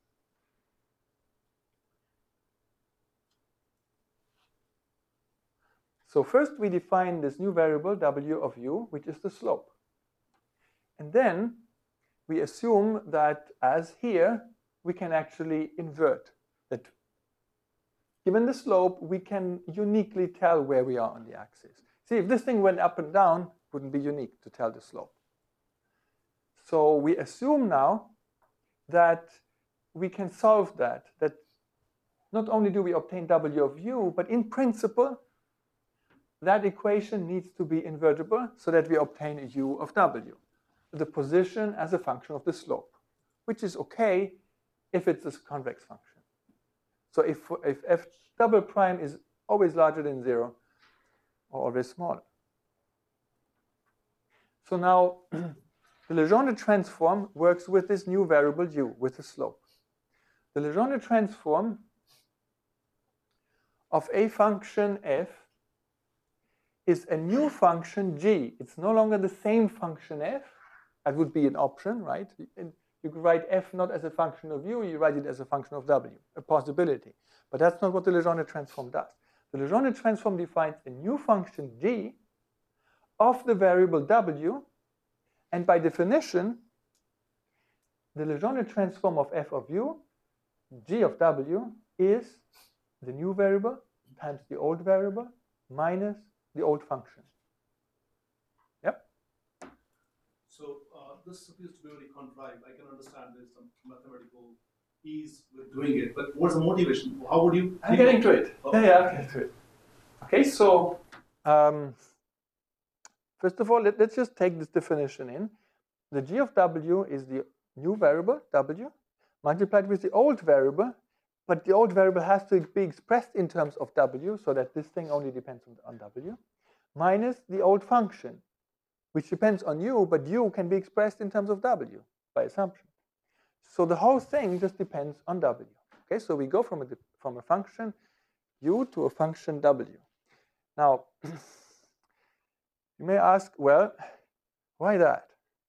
So first we define this new variable w of u, which is the slope. And then we assume that, as here, we can actually invert that. Given the slope, we can uniquely tell where we are on the axis. See, if this thing went up and down, it wouldn't be unique to tell the slope. So we assume now that we can solve that, that not only do we obtain w of u, but in principle, that equation needs to be invertible so that we obtain a u of w, the position as a function of the slope, which is okay if it's a convex function. So if, if f double prime is always larger than zero or always smaller. So now the Legendre transform works with this new variable u, with the slope. The Legendre transform of a function f is a new function g. It's no longer the same function f. That would be an option, right? You could write f not as a function of u, you write it as a function of w, a possibility. But that's not what the Legendre transform does. The Legendre transform defines a new function g of the variable w, and by definition, the Legendre transform of f of u, g of w, is the new variable times the old variable minus the old function. Yep? So uh, this appears to be very contrived. I can understand there's some mathematical ease with doing it, but what's the motivation? How would you? I'm getting to it. Oh. Yeah, yeah, I'm getting to it. Okay, so um, first of all, let, let's just take this definition in. The g of w is the new variable, w, multiplied with the old variable, but the old variable has to be expressed in terms of w, so that this thing only depends on, on w, minus the old function, which depends on u, but u can be expressed in terms of w by assumption. So the whole thing just depends on w. Okay, so we go from a, from a function u to a function w. Now, you may ask, well, why that?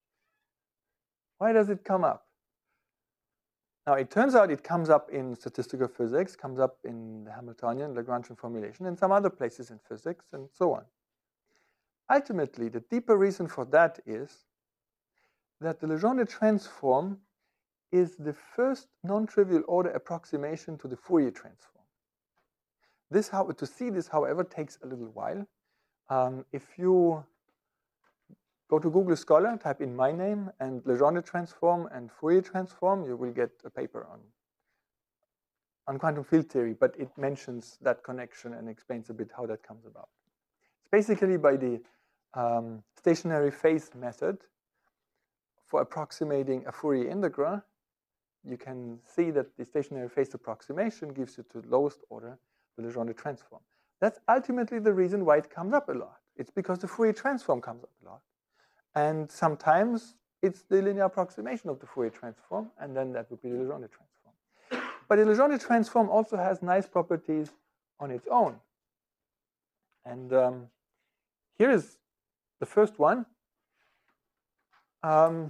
Why does it come up? Now, it turns out it comes up in statistical physics, comes up in the Hamiltonian Lagrangian formulation, and some other places in physics, and so on. Ultimately, the deeper reason for that is that the Legendre transform is the first non-trivial order approximation to the Fourier transform. This, how, to see this, however, takes a little while. Um, if you go to Google Scholar, type in my name and Legendre transform and Fourier transform, you will get a paper on, on quantum field theory, but it mentions that connection and explains a bit how that comes about. It's basically by the um, stationary phase method for approximating a Fourier integral. You can see that the stationary phase approximation gives you to the lowest order the Legendre transform. That's ultimately the reason why it comes up a lot. It's because the Fourier transform comes up a lot. And sometimes it's the linear approximation of the Fourier transform, and then that would be the Legendre transform. But the Legendre transform also has nice properties on its own. And um, here is the first one. Um,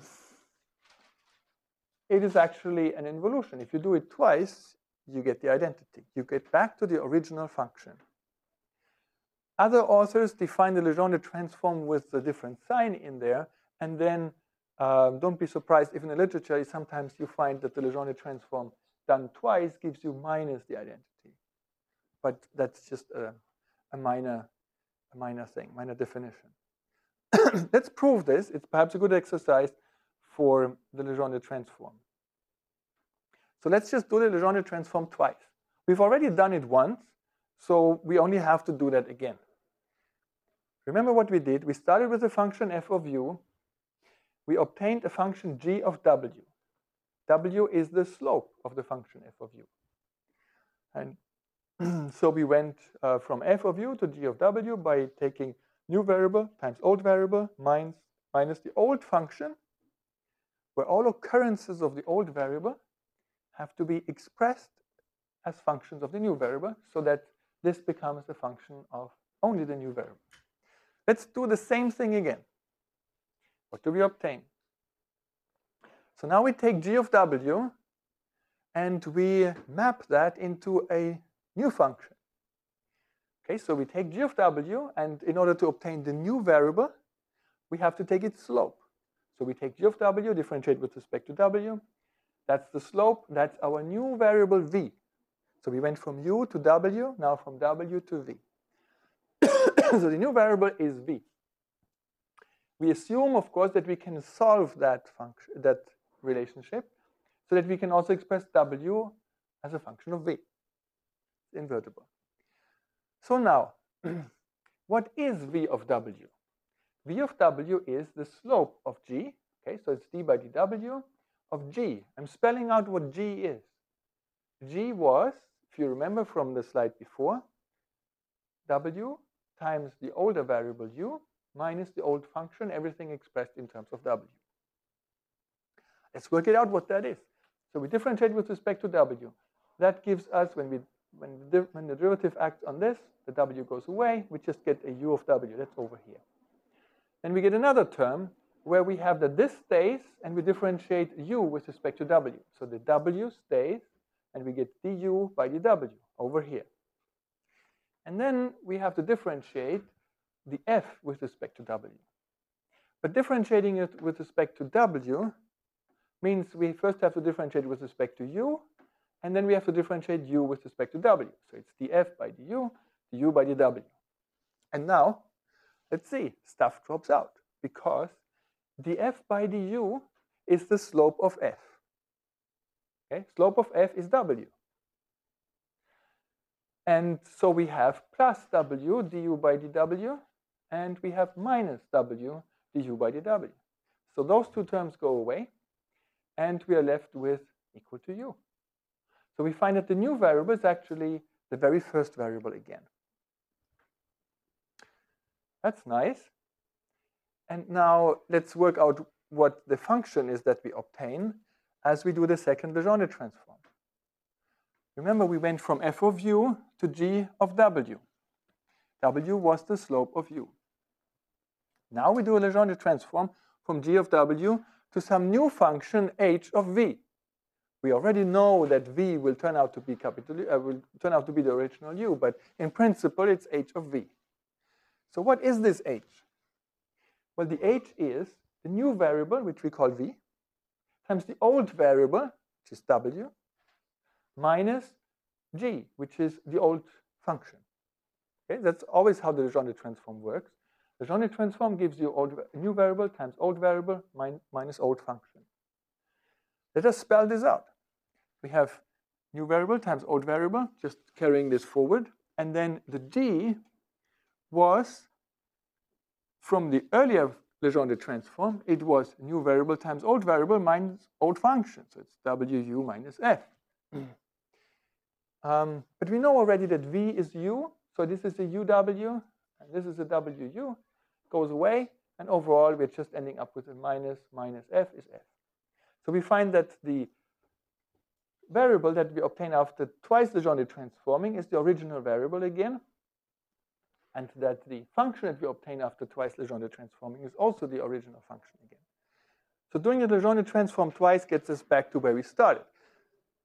it is actually an involution. If you do it twice, you get the identity. You get back to the original function. Other authors define the Legendre transform with a different sign in there, and then um, don't be surprised if in the literature sometimes you find that the Legendre transform done twice gives you minus the identity. But that's just a, a minor, a minor thing, minor definition. Let's prove this. It's perhaps a good exercise for the Legendre transform. So let's just do the Legendre transform twice. We've already done it once, so we only have to do that again. Remember what we did? We started with a function f of u. We obtained a function g of w. W is the slope of the function f of u. And so we went uh, from f of u to g of w by taking new variable times old variable minus, minus the old function, where all occurrences of the old variable have to be expressed as functions of the new variable, so that this becomes a function of only the new variable. Let's do the same thing again. What do we obtain? So now we take g of w and we map that into a new function. Okay, so we take g of w, and in order to obtain the new variable, we have to take its slope. So we take g of w, differentiate with respect to w. That's the slope. That's our new variable v. So we went from u to w, now from w to v. So the new variable is v. We assume, of course, that we can solve that function, that relationship, so that we can also express w as a function of v. It's invertible. So now, what is v of w? V of w is the slope of g. Okay, so it's d by dw of g. I'm spelling out what g is. G was, if you remember from the slide before, w times the older variable u minus the old function, everything expressed in terms of w. Let's work it out what that is. So we differentiate with respect to w. That gives us, when, we, when, the, when the derivative acts on this, the w goes away, we just get a u of w. That's over here. Then we get another term where we have that this stays, and we differentiate u with respect to w. So the w stays, and we get du by dw over here. And then we have to differentiate the f with respect to w. But differentiating it with respect to w means we first have to differentiate with respect to u, and then we have to differentiate u with respect to w. So it's df by du, du by dw. And now, let's see, stuff drops out, because df by du is the slope of f. Okay, slope of f is w. And so we have plus w du by dw, and we have minus w du by dw. So those two terms go away, and we are left with equal to u. So we find that the new variable is actually the very first variable again. That's nice. And now let's work out what the function is that we obtain as we do the second Legendre transform. Remember, we went from f of u to g of w. W was the slope of u. Now we do a Legendre transform from g of w to some new function h of v. We already know that v will turn out to be capital uh, will turn out to be the original u, but in principle it's h of v. So what is this h? Well, the h is the new variable, which we call v, times the old variable, which is w, minus g, which is the old function. Okay, that's always how the Legendre transform works. The Legendre transform gives you old, new variable times old variable min, minus old function. Let us spell this out. We have new variable times old variable, just carrying this forward, and then the g was, from the earlier Legendre transform, it was new variable times old variable minus old function. So it's wu minus f. um, but we know already that v is u, so this is a uw, and this is a wu, goes away, and overall we're just ending up with a minus minus f is f. So we find that the variable that we obtain after twice Legendre transforming is the original variable again, and that the function that we obtain after twice Legendre transforming is also the original function again. So doing the Legendre transform twice gets us back to where we started,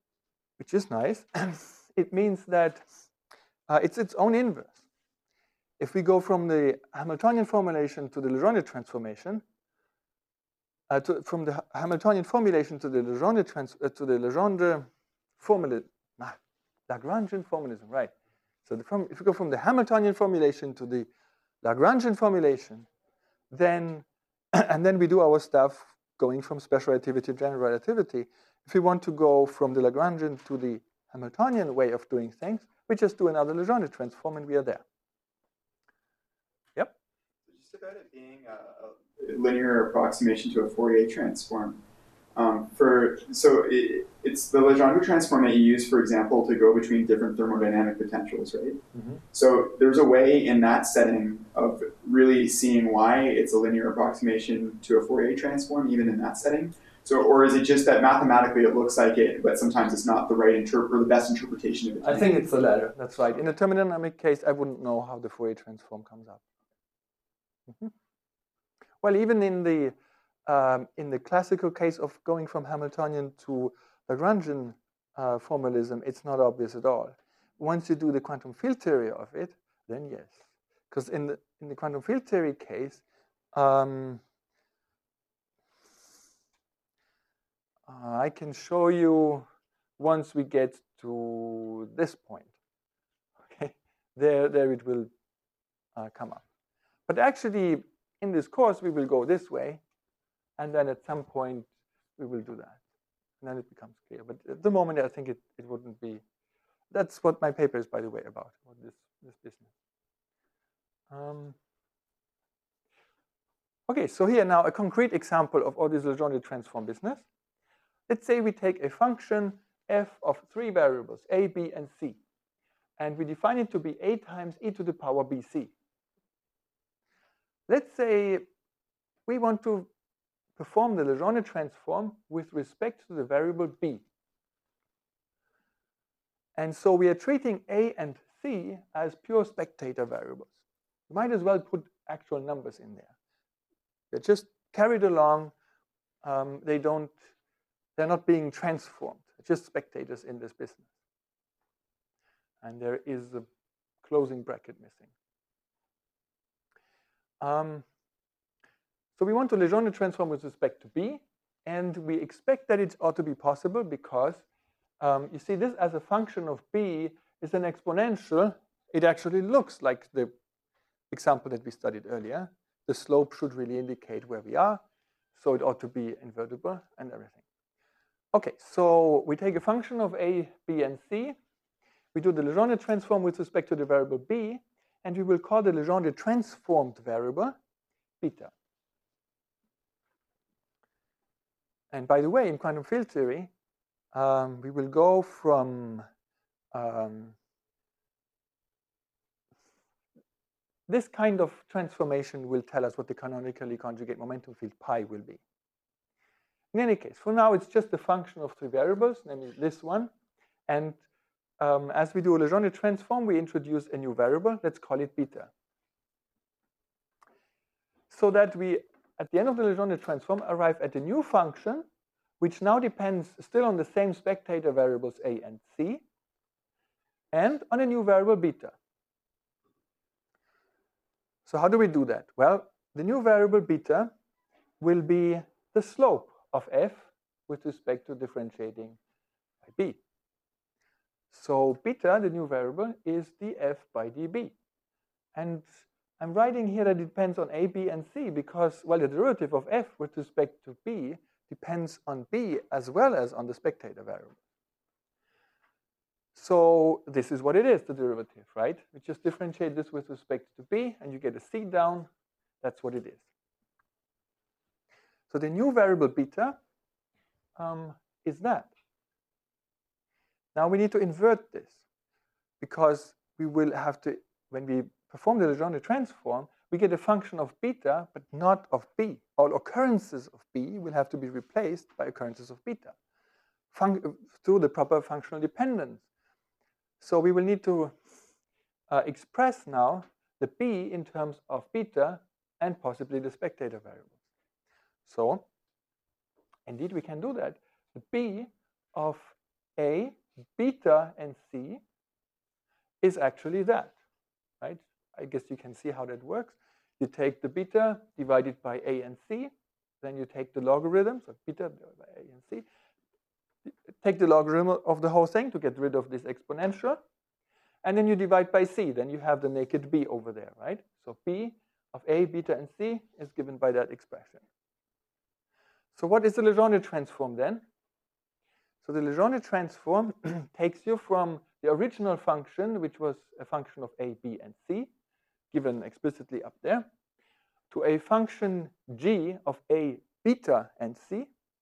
which is nice. It means that uh, it's its own inverse. if we go from the Hamiltonian formulation to the Legendre transformation, uh, to, from the Hamiltonian formulation to the Legendre trans, uh, to the Legendre formula, nah, Lagrangian formalism, right? So the form, if we go from the Hamiltonian formulation to the Lagrangian formulation, then and then we do our stuff going from special relativity to general relativity. If we want to go from the Lagrangian to the Hamiltonian way of doing things, we just do another Legendre transform and we are there. Yep. So just about it being a, a linear approximation to a Fourier transform. Um, for so it, it's the Legendre transform that you use, for example, to go between different thermodynamic potentials, right? Mm-hmm. So there's a way in that setting of really seeing why it's a linear approximation to a Fourier transform, even in that setting. So, or is it just that mathematically it looks like it, but sometimes it's not the right interpret or the best interpretation of it? I think it's the latter. That's right. In a thermodynamic case, I wouldn't know how the Fourier transform comes up. Mm-hmm. Well, even in the um, in the classical case of going from Hamiltonian to Lagrangian uh, formalism, it's not obvious at all. Once you do the quantum field theory of it, then yes, because in the in the quantum field theory case. Um, Uh, I can show you once we get to this point. Okay, there, there it will uh, come up. But actually, in this course, we will go this way, and then at some point we will do that, and then it becomes clear. But at the moment, I think it, it wouldn't be. That's what my paper is, by the way, about, about this this business. Um, okay, so here now a concrete example of all this Legendre transform business. Let's say we take a function f of three variables, a, b, and c, and we define it to be a times e to the power bc. Let's say we want to perform the Legendre transform with respect to the variable b. And so we are treating a and c as pure spectator variables. You might as well put actual numbers in there. They're just carried along. Um, they don't They're not being transformed, just spectators in this business. And there is a closing bracket missing. Um, so we want to Legendre transform with respect to b, and we expect that it ought to be possible because um, you see this as a function of b is an exponential. It actually looks like the example that we studied earlier. The slope should really indicate where we are, so it ought to be invertible and everything. Okay, so we take a function of a, b, and c. We do the Legendre transform with respect to the variable b, and we will call the Legendre transformed variable beta. And by the way, in quantum field theory, um, we will go from um, this kind of transformation will tell us what the canonically conjugate momentum field pi will be. In any case, for now, it's just a function of three variables, namely this one. And um, as we do a Legendre transform, we introduce a new variable. Let's call it beta. So that we, at the end of the Legendre transform, arrive at a new function, which now depends still on the same spectator variables a and c, and on a new variable beta. So how do we do that? Well, the new variable beta will be the slope of f with respect to differentiating by b. So beta, the new variable, is df by db. And I'm writing here that it depends on a, b, and c because, well, the derivative of f with respect to b depends on b as well as on the spectator variable. So this is what it is, the derivative, right? We just differentiate this with respect to b, and you get a c down. That's what it is. So the new variable beta um, is that. Now we need to invert this because we will have to, when we perform the Legendre transform, we get a function of beta, but not of b. All occurrences of b will have to be replaced by occurrences of beta Fun through the proper functional dependence. So we will need to uh, express now the b in terms of beta and possibly the spectator variables. So indeed, we can do that. The b of a, beta, and c is actually that, right? I guess you can see how that works. You take the beta divided by a and c, then you take the logarithms of beta divided by a and c, take the logarithm of the whole thing to get rid of this exponential, and then you divide by c, then you have the naked b over there, right? So b of a, beta, and c is given by that expression. So what is the Legendre transform then? So the Legendre transform takes you from the original function, which was a function of a, b, and c, given explicitly up there, to a function g of a, beta, and c,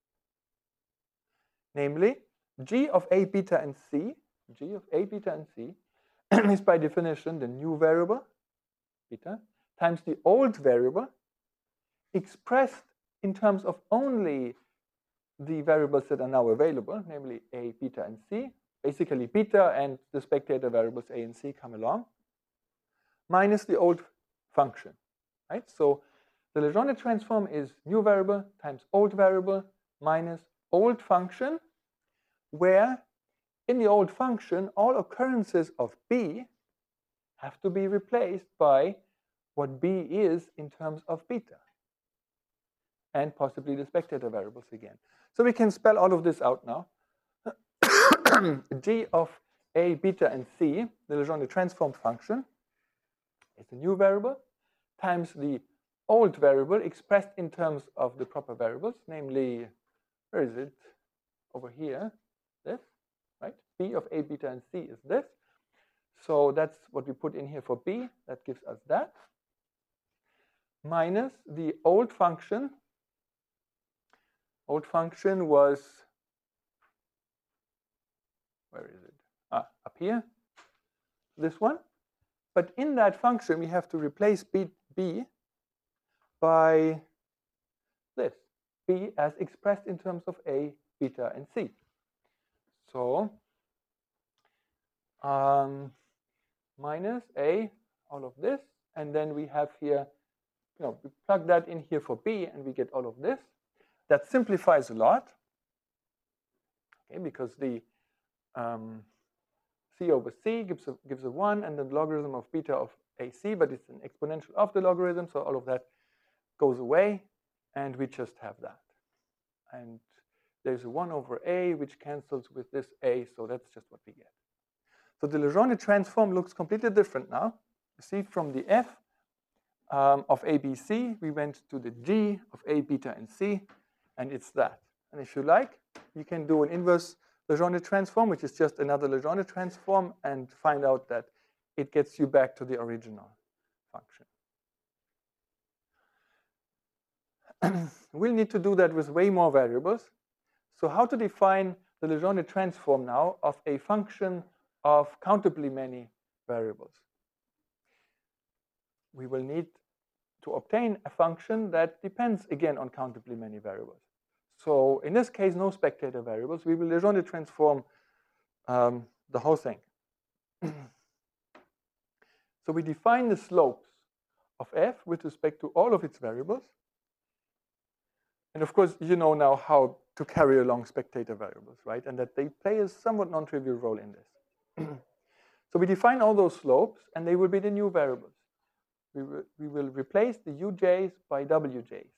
namely g of a, beta, and c, g of a, beta, and c is by definition the new variable, beta, times the old variable, expressed in terms of only the variables that are now available, namely a, beta, and c. Basically, beta and the spectator variables a and c come along, minus the old function, right? So the Legendre transform is new variable times old variable minus old function, where in the old function, all occurrences of b have to be replaced by what b is in terms of beta, and possibly the spectator variables again. So we can spell all of this out now. G of a, beta, and c, the Legendre transform function, is the new variable, times the old variable expressed in terms of the proper variables, namely, where is it? Over here, this, right? B of a, beta, and c is this. So that's what we put in here for b. That gives us that. Minus the old function. Old function was, where is it? Ah, up here, this one. But in that function, we have to replace b, b by this, b as expressed in terms of a, beta, and c. So um, minus a, all of this, and then we have here, you know, we plug that in here for b, and we get all of this. That simplifies a lot, okay, because the um, c over c gives a, gives a one, and the logarithm of beta of ac, but it's an exponential of the logarithm, so all of that goes away, and we just have that. And there's a one over a, which cancels with this a, so that's just what we get. So the Legendre transform looks completely different now. You see, from the f um, of a, b, c, we went to the g of a, beta, and c, and it's that. And if you like, you can do an inverse Legendre transform, which is just another Legendre transform, and find out that it gets you back to the original function. We'll need to do that with way more variables. So how to define the Legendre transform now of a function of countably many variables? We will need to obtain a function that depends again on countably many variables. So in this case, no spectator variables. We will Legendre transform um, the whole thing. So we define the slopes of f with respect to all of its variables. And of course, you know now how to carry along spectator variables, right? And that they play a somewhat non-trivial role in this. So we define all those slopes, and they will be the new variables. We will, we will replace the uj's by wj's.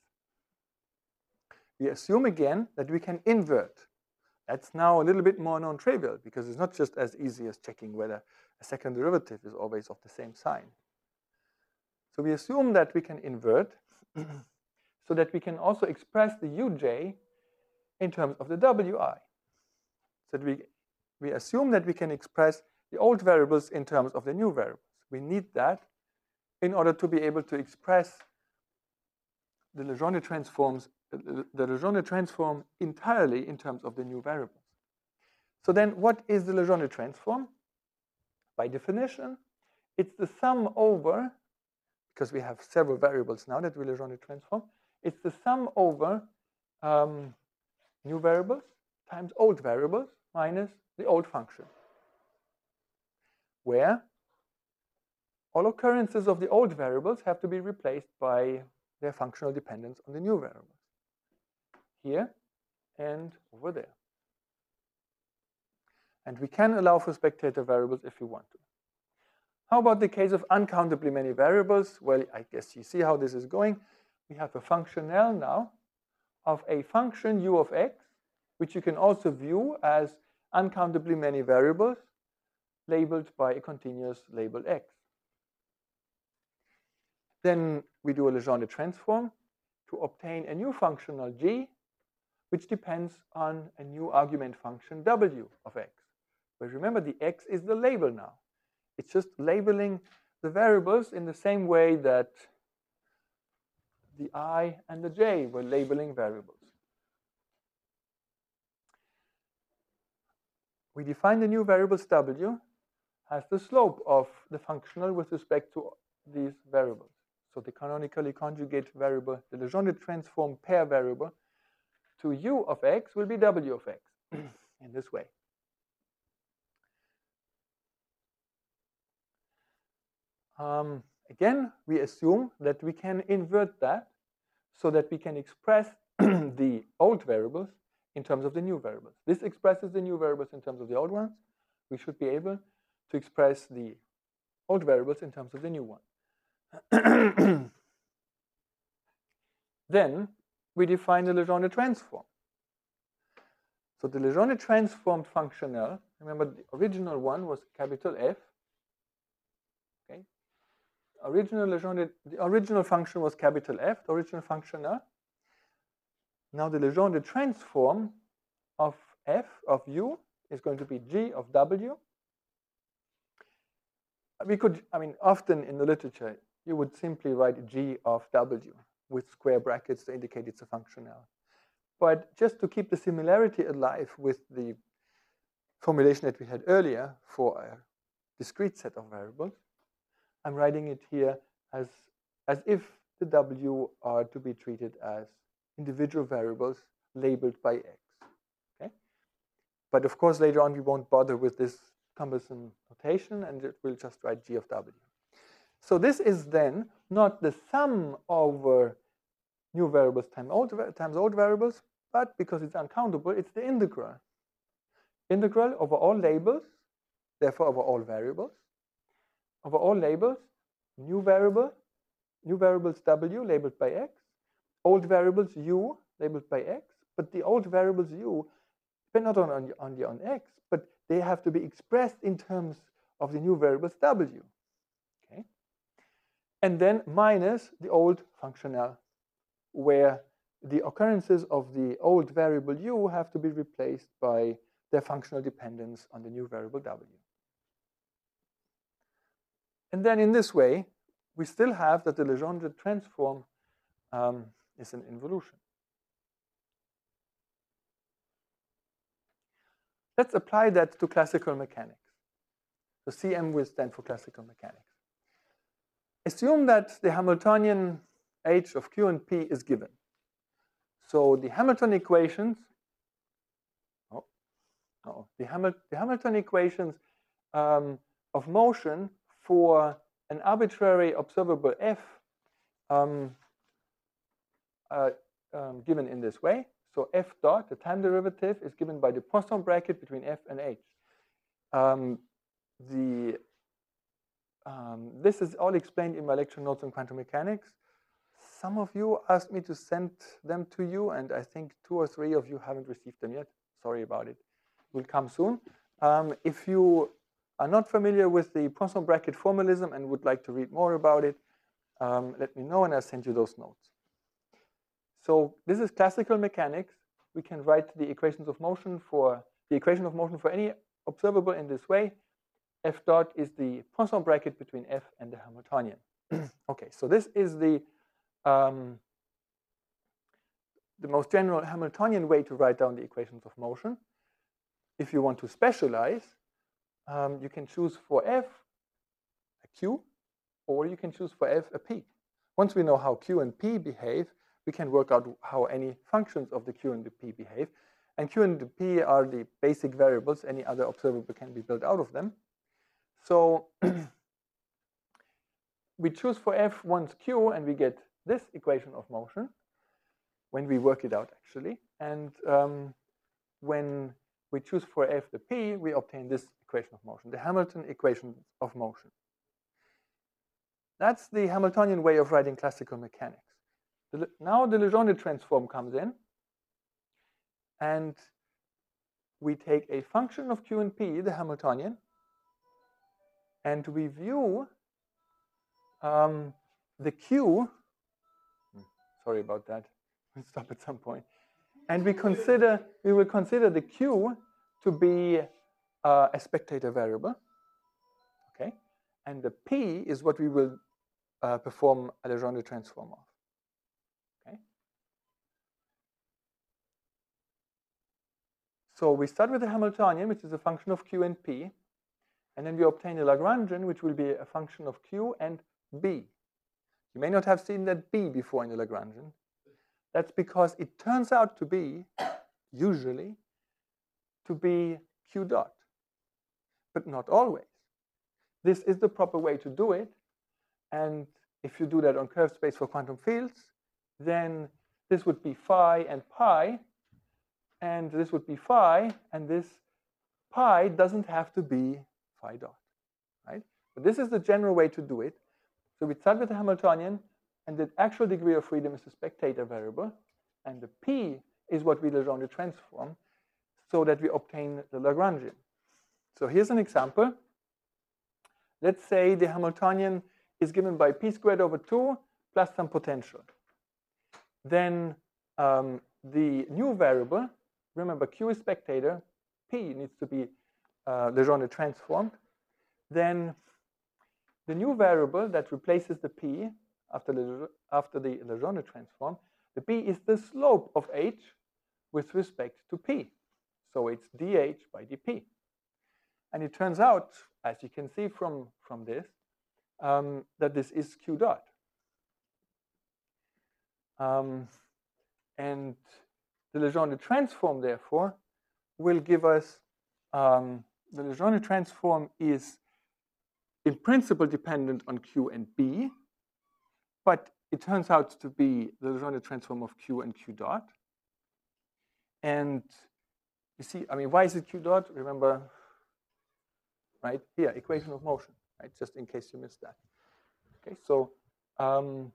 We assume again that we can invert. That's now a little bit more non-trivial, because it's not just as easy as checking whether a second derivative is always of the same sign. So we assume that we can invert, so that we can also express the uj in terms of the wi. So that we, we assume that we can express the old variables in terms of the new variables. We need that in order to be able to express the Legendre transforms, the Legendre transform entirely in terms of the new variables. So then what is the Legendre transform? By definition, it's the sum over, because we have several variables now that we Legendre transform, it's the sum over um, new variables times old variables minus the old function, where all occurrences of the old variables have to be replaced by their functional dependence on the new variables, here and over there. And we can allow for spectator variables if we want to. How about the case of uncountably many variables? Well, I guess you see how this is going. We have a function L now of a function u of x, which you can also view as uncountably many variables labeled by a continuous label x. Then we do a Legendre transform to obtain a new functional g, which depends on a new argument function w of x. But remember, the x is the label now. It's just labeling the variables in the same way that the I and the j were labeling variables. We define the new variables w as the slope of the functional with respect to these variables. So the canonically conjugate variable, the Legendre transform pair variable to u of x will be w of x in this way. Um, again, we assume that we can invert that so that we can express the old variables in terms of the new variables. This expresses the new variables in terms of the old ones. We should be able to express the old variables in terms of the new one. Then we define the Legendre transform. So the Legendre transformed function L, remember the original one was capital F. Okay. Original Legendre, the original function was capital F, the original function L. Now the Legendre transform of f of u is going to be g of w. We could, I mean, often in the literature, you would simply write g of w with square brackets to indicate it's a function L. But just to keep the similarity alive with the formulation that we had earlier for a discrete set of variables, I'm writing it here as, as if the w are to be treated as individual variables labeled by x. Okay? But of course, later on, we won't bother with this cumbersome notation, and it will just write g of w. So this is then not the sum over new variables times old, times old variables, but because it's uncountable, it's the integral. Integral over all labels, therefore over all variables. Over all labels, new variable, new variables w labeled by x, old variables u labeled by x, but the old variables u depend not on, on, on, on x, but they have to be expressed in terms of the new variables w. Okay? And then minus the old function L, where the occurrences of the old variable u have to be replaced by their functional dependence on the new variable w. And then in this way, we still have that the Legendre transform um, is an involution. Let's apply that to classical mechanics. So C M will stand for classical mechanics. Assume that the Hamiltonian H of Q and P is given. So the Hamilton equations, oh, oh, the, Hamil the Hamilton equations um, of motion for an arbitrary observable f um, uh, um, given in this way. So f dot, the time derivative, is given by the Poisson bracket between f and h. Um, the, um, this is all explained in my lecture notes on quantum mechanics. Some of you asked me to send them to you, and I think two or three of you haven't received them yet. Sorry about it. It will come soon. Um, if you are not familiar with the Poisson bracket formalism and would like to read more about it, um, let me know and I'll send you those notes. So this is classical mechanics. We can write the equations of motion for the equation of motion for any observable in this way. F dot is the Poisson bracket between f and the Hamiltonian. Okay, so this is the um, the most general Hamiltonian way to write down the equations of motion. If you want to specialize, um, you can choose for f a q, or you can choose for f a p. Once we know how q and p behave, we can work out how any functions of the q and the p behave. And q and the p are the basic variables. Any other observable can be built out of them. So we choose for f once q, and we get this equation of motion when we work it out, actually. And um, when we choose for f the p, we obtain this equation of motion, the Hamilton equation of motion. that's the Hamiltonian way of writing classical mechanics. The, now the Legendre transform comes in, and we take a function of Q and P, the Hamiltonian, and we view um, the Q, sorry about that, we'll stop at some point, and we consider, we will consider the Q to be uh, a spectator variable, okay, and the P is what we will uh, perform a Legendre transform of, okay. So we start with the Hamiltonian, which is a function of Q and P, and then we obtain a Lagrangian, which will be a function of Q and B. You may not have seen that B before in the Lagrangian. That's because it turns out to be, usually, to be Q dot, but not always. This is the proper way to do it, and if you do that on curved space for quantum fields, then this would be phi and pi, and this would be phi, and this pi doesn't have to be phi dot, right? But this is the general way to do it. So we start with the Hamiltonian, and the actual degree of freedom is the spectator variable, and the P is what we Legendre transform, so that we obtain the Lagrangian. So here's an example. Let's say the Hamiltonian is given by P squared over two plus some potential. Then um, the new variable, remember Q is spectator, P needs to be uh, Legendre transformed. Then the new variable that replaces the P after the, after the Legendre transform, the P is the slope of H with respect to P. So it's dH by dP. And it turns out, as you can see from, from this, um, that this is Q dot. Um, and the Legendre transform, therefore, will give us, um, the Legendre transform is in principle dependent on Q and B, but it turns out to be the Legendre transform of Q and Q dot. And you see, I mean, why is it Q dot? Remember, right here, equation of motion, right? Just in case you missed that. Okay, so um,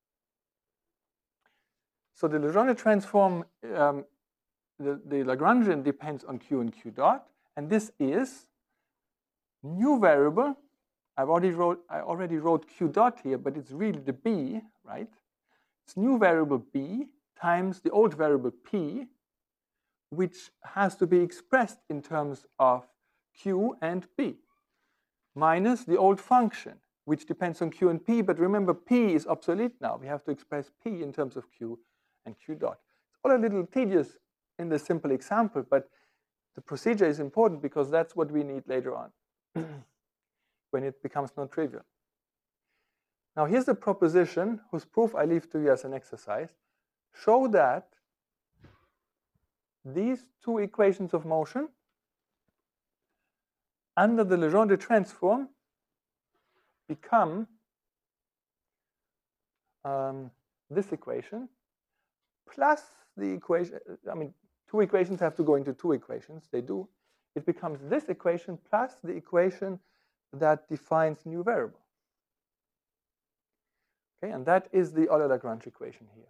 so the Legendre transform, um, the, the Lagrangian depends on Q and Q dot, and this is new variable. I've already wrote I already wrote Q dot here, but it's really the B, right? It's new variable B times the old variable P, which has to be expressed in terms of Q and P, minus the old function, which depends on Q and P, but remember P is obsolete now. We have to express P in terms of Q and Q dot. It's all a little tedious in the simple example, but the procedure is important because that's what we need later on when it becomes non-trivial. Now here's a proposition whose proof I leave to you as an exercise. Show that these two equations of motion under the Legendre transform become um, this equation plus the equation, I mean, two equations have to go into two equations, they do. It becomes this equation plus the equation that defines new variable. Okay, and that is the Euler-Lagrange equation here.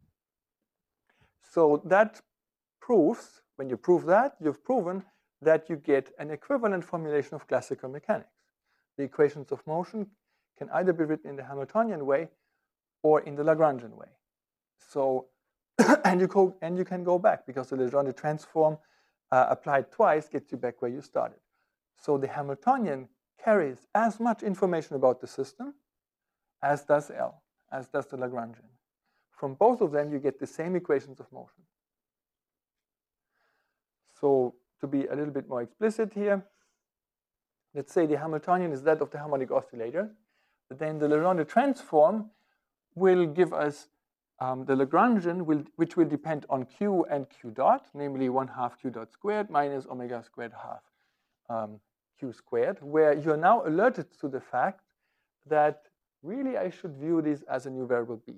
So that proves, when you prove that, you've proven that you get an equivalent formulation of classical mechanics. The equations of motion can either be written in the Hamiltonian way or in the Lagrangian way. So, and you, go, and you can go back because the Legendre transform uh, applied twice gets you back where you started. So the Hamiltonian carries as much information about the system as does L, as does the Lagrangian. From both of them, you get the same equations of motion. So to be a little bit more explicit here, let's say the Hamiltonian is that of the harmonic oscillator. But then the Legendre transform will give us um, the Lagrangian, will, which will depend on Q and Q dot, namely one half Q dot squared minus omega squared half um, Q squared, where you're now alerted to the fact that really I should view this as a new variable B.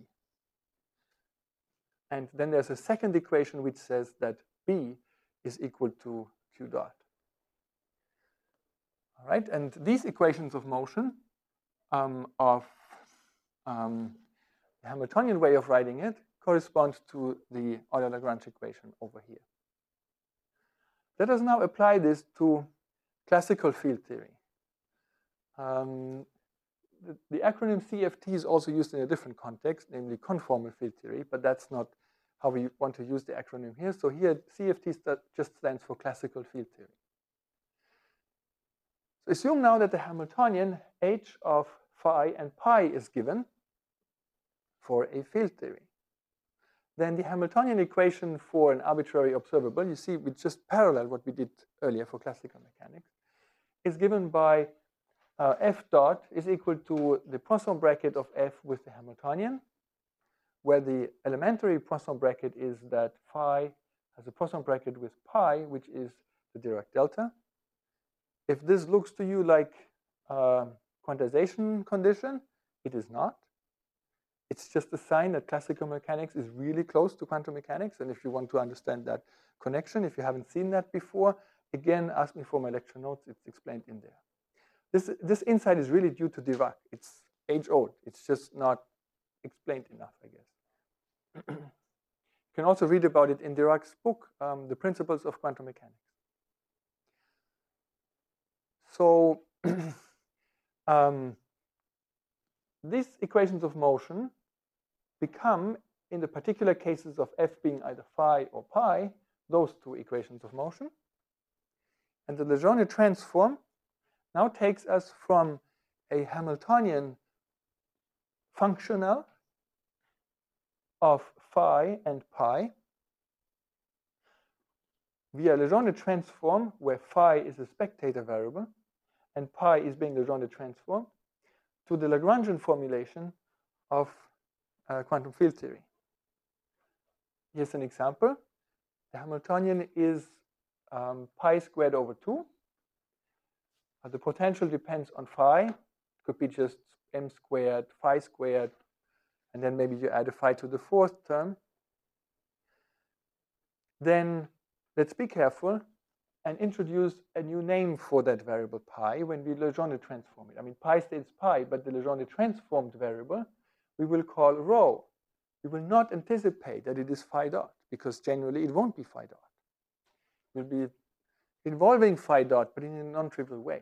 And then there's a second equation which says that B is equal to Q dot. All right, and these equations of motion um, of um, the Hamiltonian way of writing it corresponds to the Euler-Lagrange equation over here. Let us now apply this to classical field theory. Um, the, the acronym C F T is also used in a different context, namely conformal field theory, but that's not how we want to use the acronym here. So here, C F T st- just stands for classical field theory. So assume now that the Hamiltonian H of phi and pi is given for a field theory. Then the Hamiltonian equation for an arbitrary observable, you see, we just parallel what we did earlier for classical mechanics, is given by uh, f dot is equal to the Poisson bracket of f with the Hamiltonian, where the elementary Poisson bracket is that phi has a Poisson bracket with pi, which is the Dirac delta. If this looks to you like a quantization condition, it is not. It's just a sign that classical mechanics is really close to quantum mechanics. And if you want to understand that connection, if you haven't seen that before, again, ask me for my lecture notes. It's explained in there. This, this insight is really due to Dirac. It's age-old. It's just not explained enough, I guess. You can also read about it in Dirac's book, um, The Principles of Quantum Mechanics. So um, these equations of motion become, in the particular cases of f being either phi or pi, those two equations of motion. And the Lejeune transform now takes us from a Hamiltonian functional of phi and pi via Lejeune transform, where phi is a spectator variable and pi is being Lejeune transformed, to the Lagrangian formulation of uh, quantum field theory. Here's an example. The Hamiltonian is um, pi squared over two. Uh, the potential depends on phi. It could be just m squared, phi squared, and then maybe you add a phi to the fourth term. Then let's be careful and introduce a new name for that variable pi when we Lejeune transform it. I mean, pi stays pi, but the Lejeune transformed variable we will call rho. We will not anticipate that it is phi dot, because generally it won't be phi dot. It will be involving phi dot, but in a non-trivial way.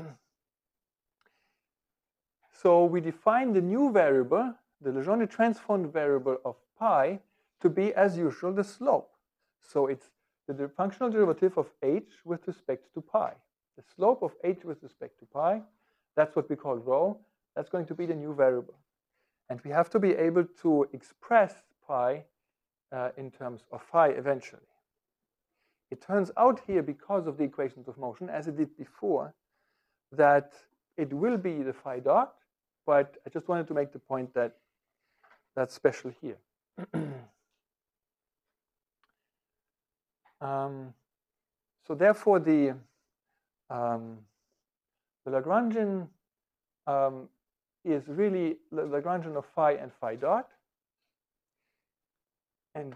So we define the new variable, the Lejeune transformed variable of pi, to be, as usual, the slope. So it's the functional derivative of h with respect to pi. The slope of h with respect to pi, that's what we call rho. That's going to be the new variable. And we have to be able to express pi uh, in terms of phi eventually. It turns out here, because of the equations of motion, as it did before, that it will be the phi dot, but I just wanted to make the point that that's special here. um, so therefore, the, um, the Lagrangian um, is really the Lagrangian of phi and phi dot. And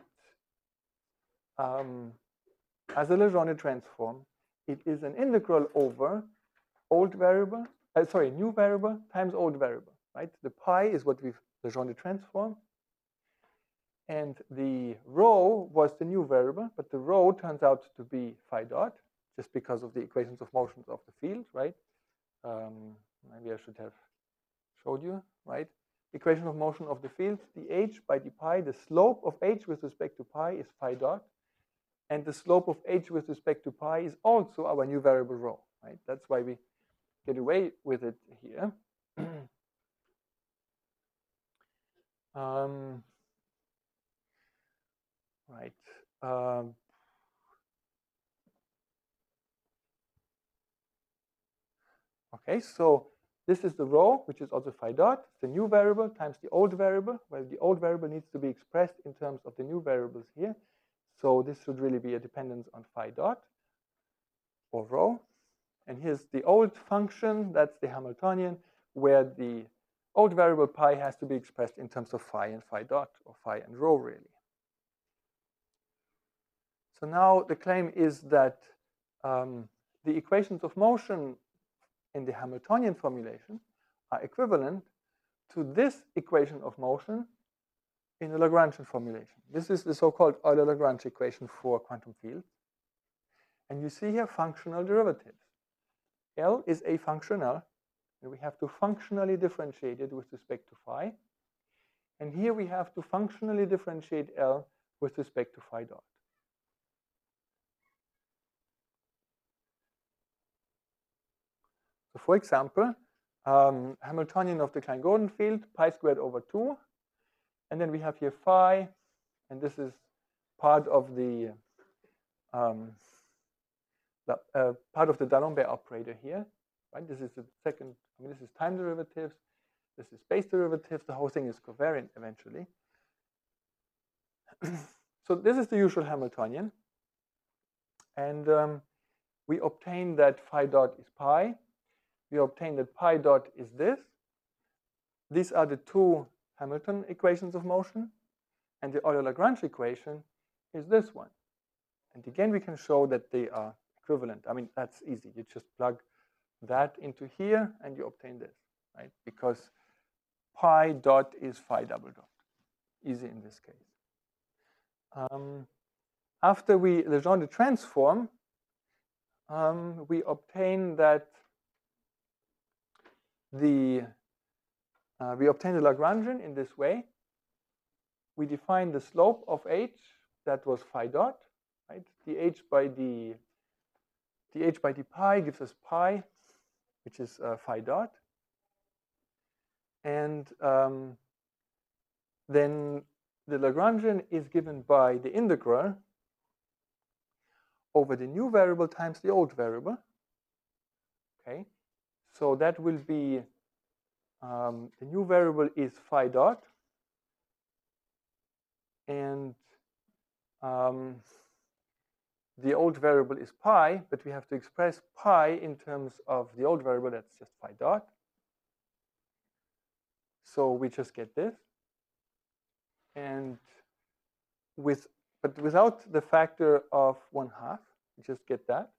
um, as a Lejeune transform, it is an integral over old variable, uh, sorry, new variable times old variable, right? The pi is what we've Lejeune transformed. And the rho was the new variable, but the rho turns out to be phi dot, just because of the equations of motions of the field, right? Um, maybe I should have showed you, right? Equation of motion of the field, dh by d pi, the slope of h with respect to pi is phi dot, and the slope of h with respect to pi is also our new variable rho, right? That's why we get away with it here. um, right. Um, okay, so this is the rho, which is also phi dot, the new variable times the old variable. Well, the old variable needs to be expressed in terms of the new variables here. So this should really be a dependence on phi dot or rho. And here's the old function, that's the Hamiltonian, where the old variable pi has to be expressed in terms of phi and phi dot, or phi and rho, really. So now the claim is that um, the equations of motion in the Hamiltonian formulation are equivalent to this equation of motion in the Lagrangian formulation. This is the so-called Euler-Lagrange equation for quantum fields. And you see here functional derivatives. L is a functional, and we have to functionally differentiate it with respect to phi. And here we have to functionally differentiate L with respect to phi dot. So for example, um, Hamiltonian of the Klein-Gordon field, pi squared over two. And then we have here phi, and this is part of the um, the, uh, part of the D'Alembert operator here, right? This is the second. I mean, this is time derivatives. This is space derivatives. The whole thing is covariant eventually. So this is the usual Hamiltonian, and um, we obtain that phi dot is pi. We obtain that pi dot is this. These are the two Hamilton equations of motion, and the Euler-Lagrange equation is this one. And again, we can show that they are equivalent. I mean, that's easy. You just plug that into here, and you obtain this, right? Because pi dot is phi double dot. Easy in this case. Um, after we Legendre transform, um, we obtain that the uh, we obtain the Lagrangian in this way. We define the slope of h, that was phi dot, right? dh by d, dh by d pi gives us pi, which is uh, phi dot. And um, then the Lagrangian is given by the integral over the new variable times the old variable. Okay, so that will be um, the new variable is phi dot, and um, the old variable is pi, but we have to express pi in terms of the old variable, that's just phi dot. So we just get this. And with, but without the factor of one half, we just get that.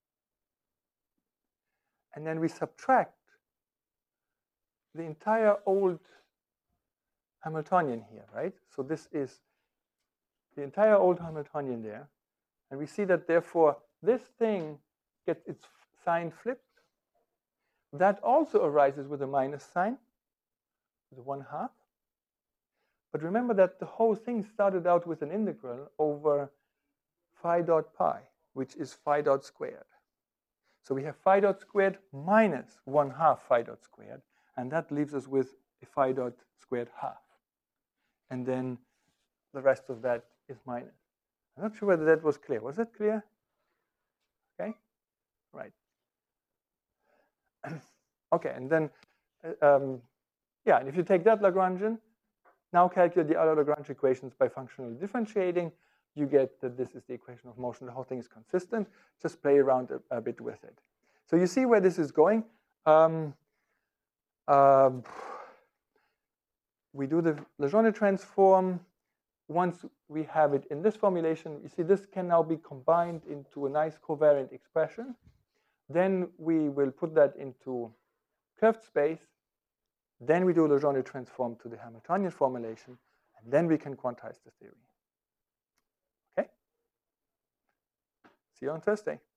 And then we subtract the entire old Hamiltonian here, right? So this is the entire old Hamiltonian there. And we see that, therefore, this thing gets its sign flipped. That also arises with a minus sign, with one half. But remember that the whole thing started out with an integral over phi dot pi, which is phi dot squared. So we have phi dot squared minus one half phi dot squared, and that leaves us with a phi dot squared half. And then the rest of that is minus. I'm not sure whether that was clear. Was that clear? Okay, right. Okay, and then, um, yeah, and if you take that Lagrangian, now calculate the Euler-Lagrange equations by functionally differentiating, you get that this is the equation of motion. The whole thing is consistent. Just play around a, a bit with it. So you see where this is going. Um, um, we do the Legendre transform. Once we have it in this formulation, you see this can now be combined into a nice covariant expression. Then we will put that into curved space. Then we do Legendre transform to the Hamiltonian formulation, and then we can quantize the theory. Okay? See you on Thursday.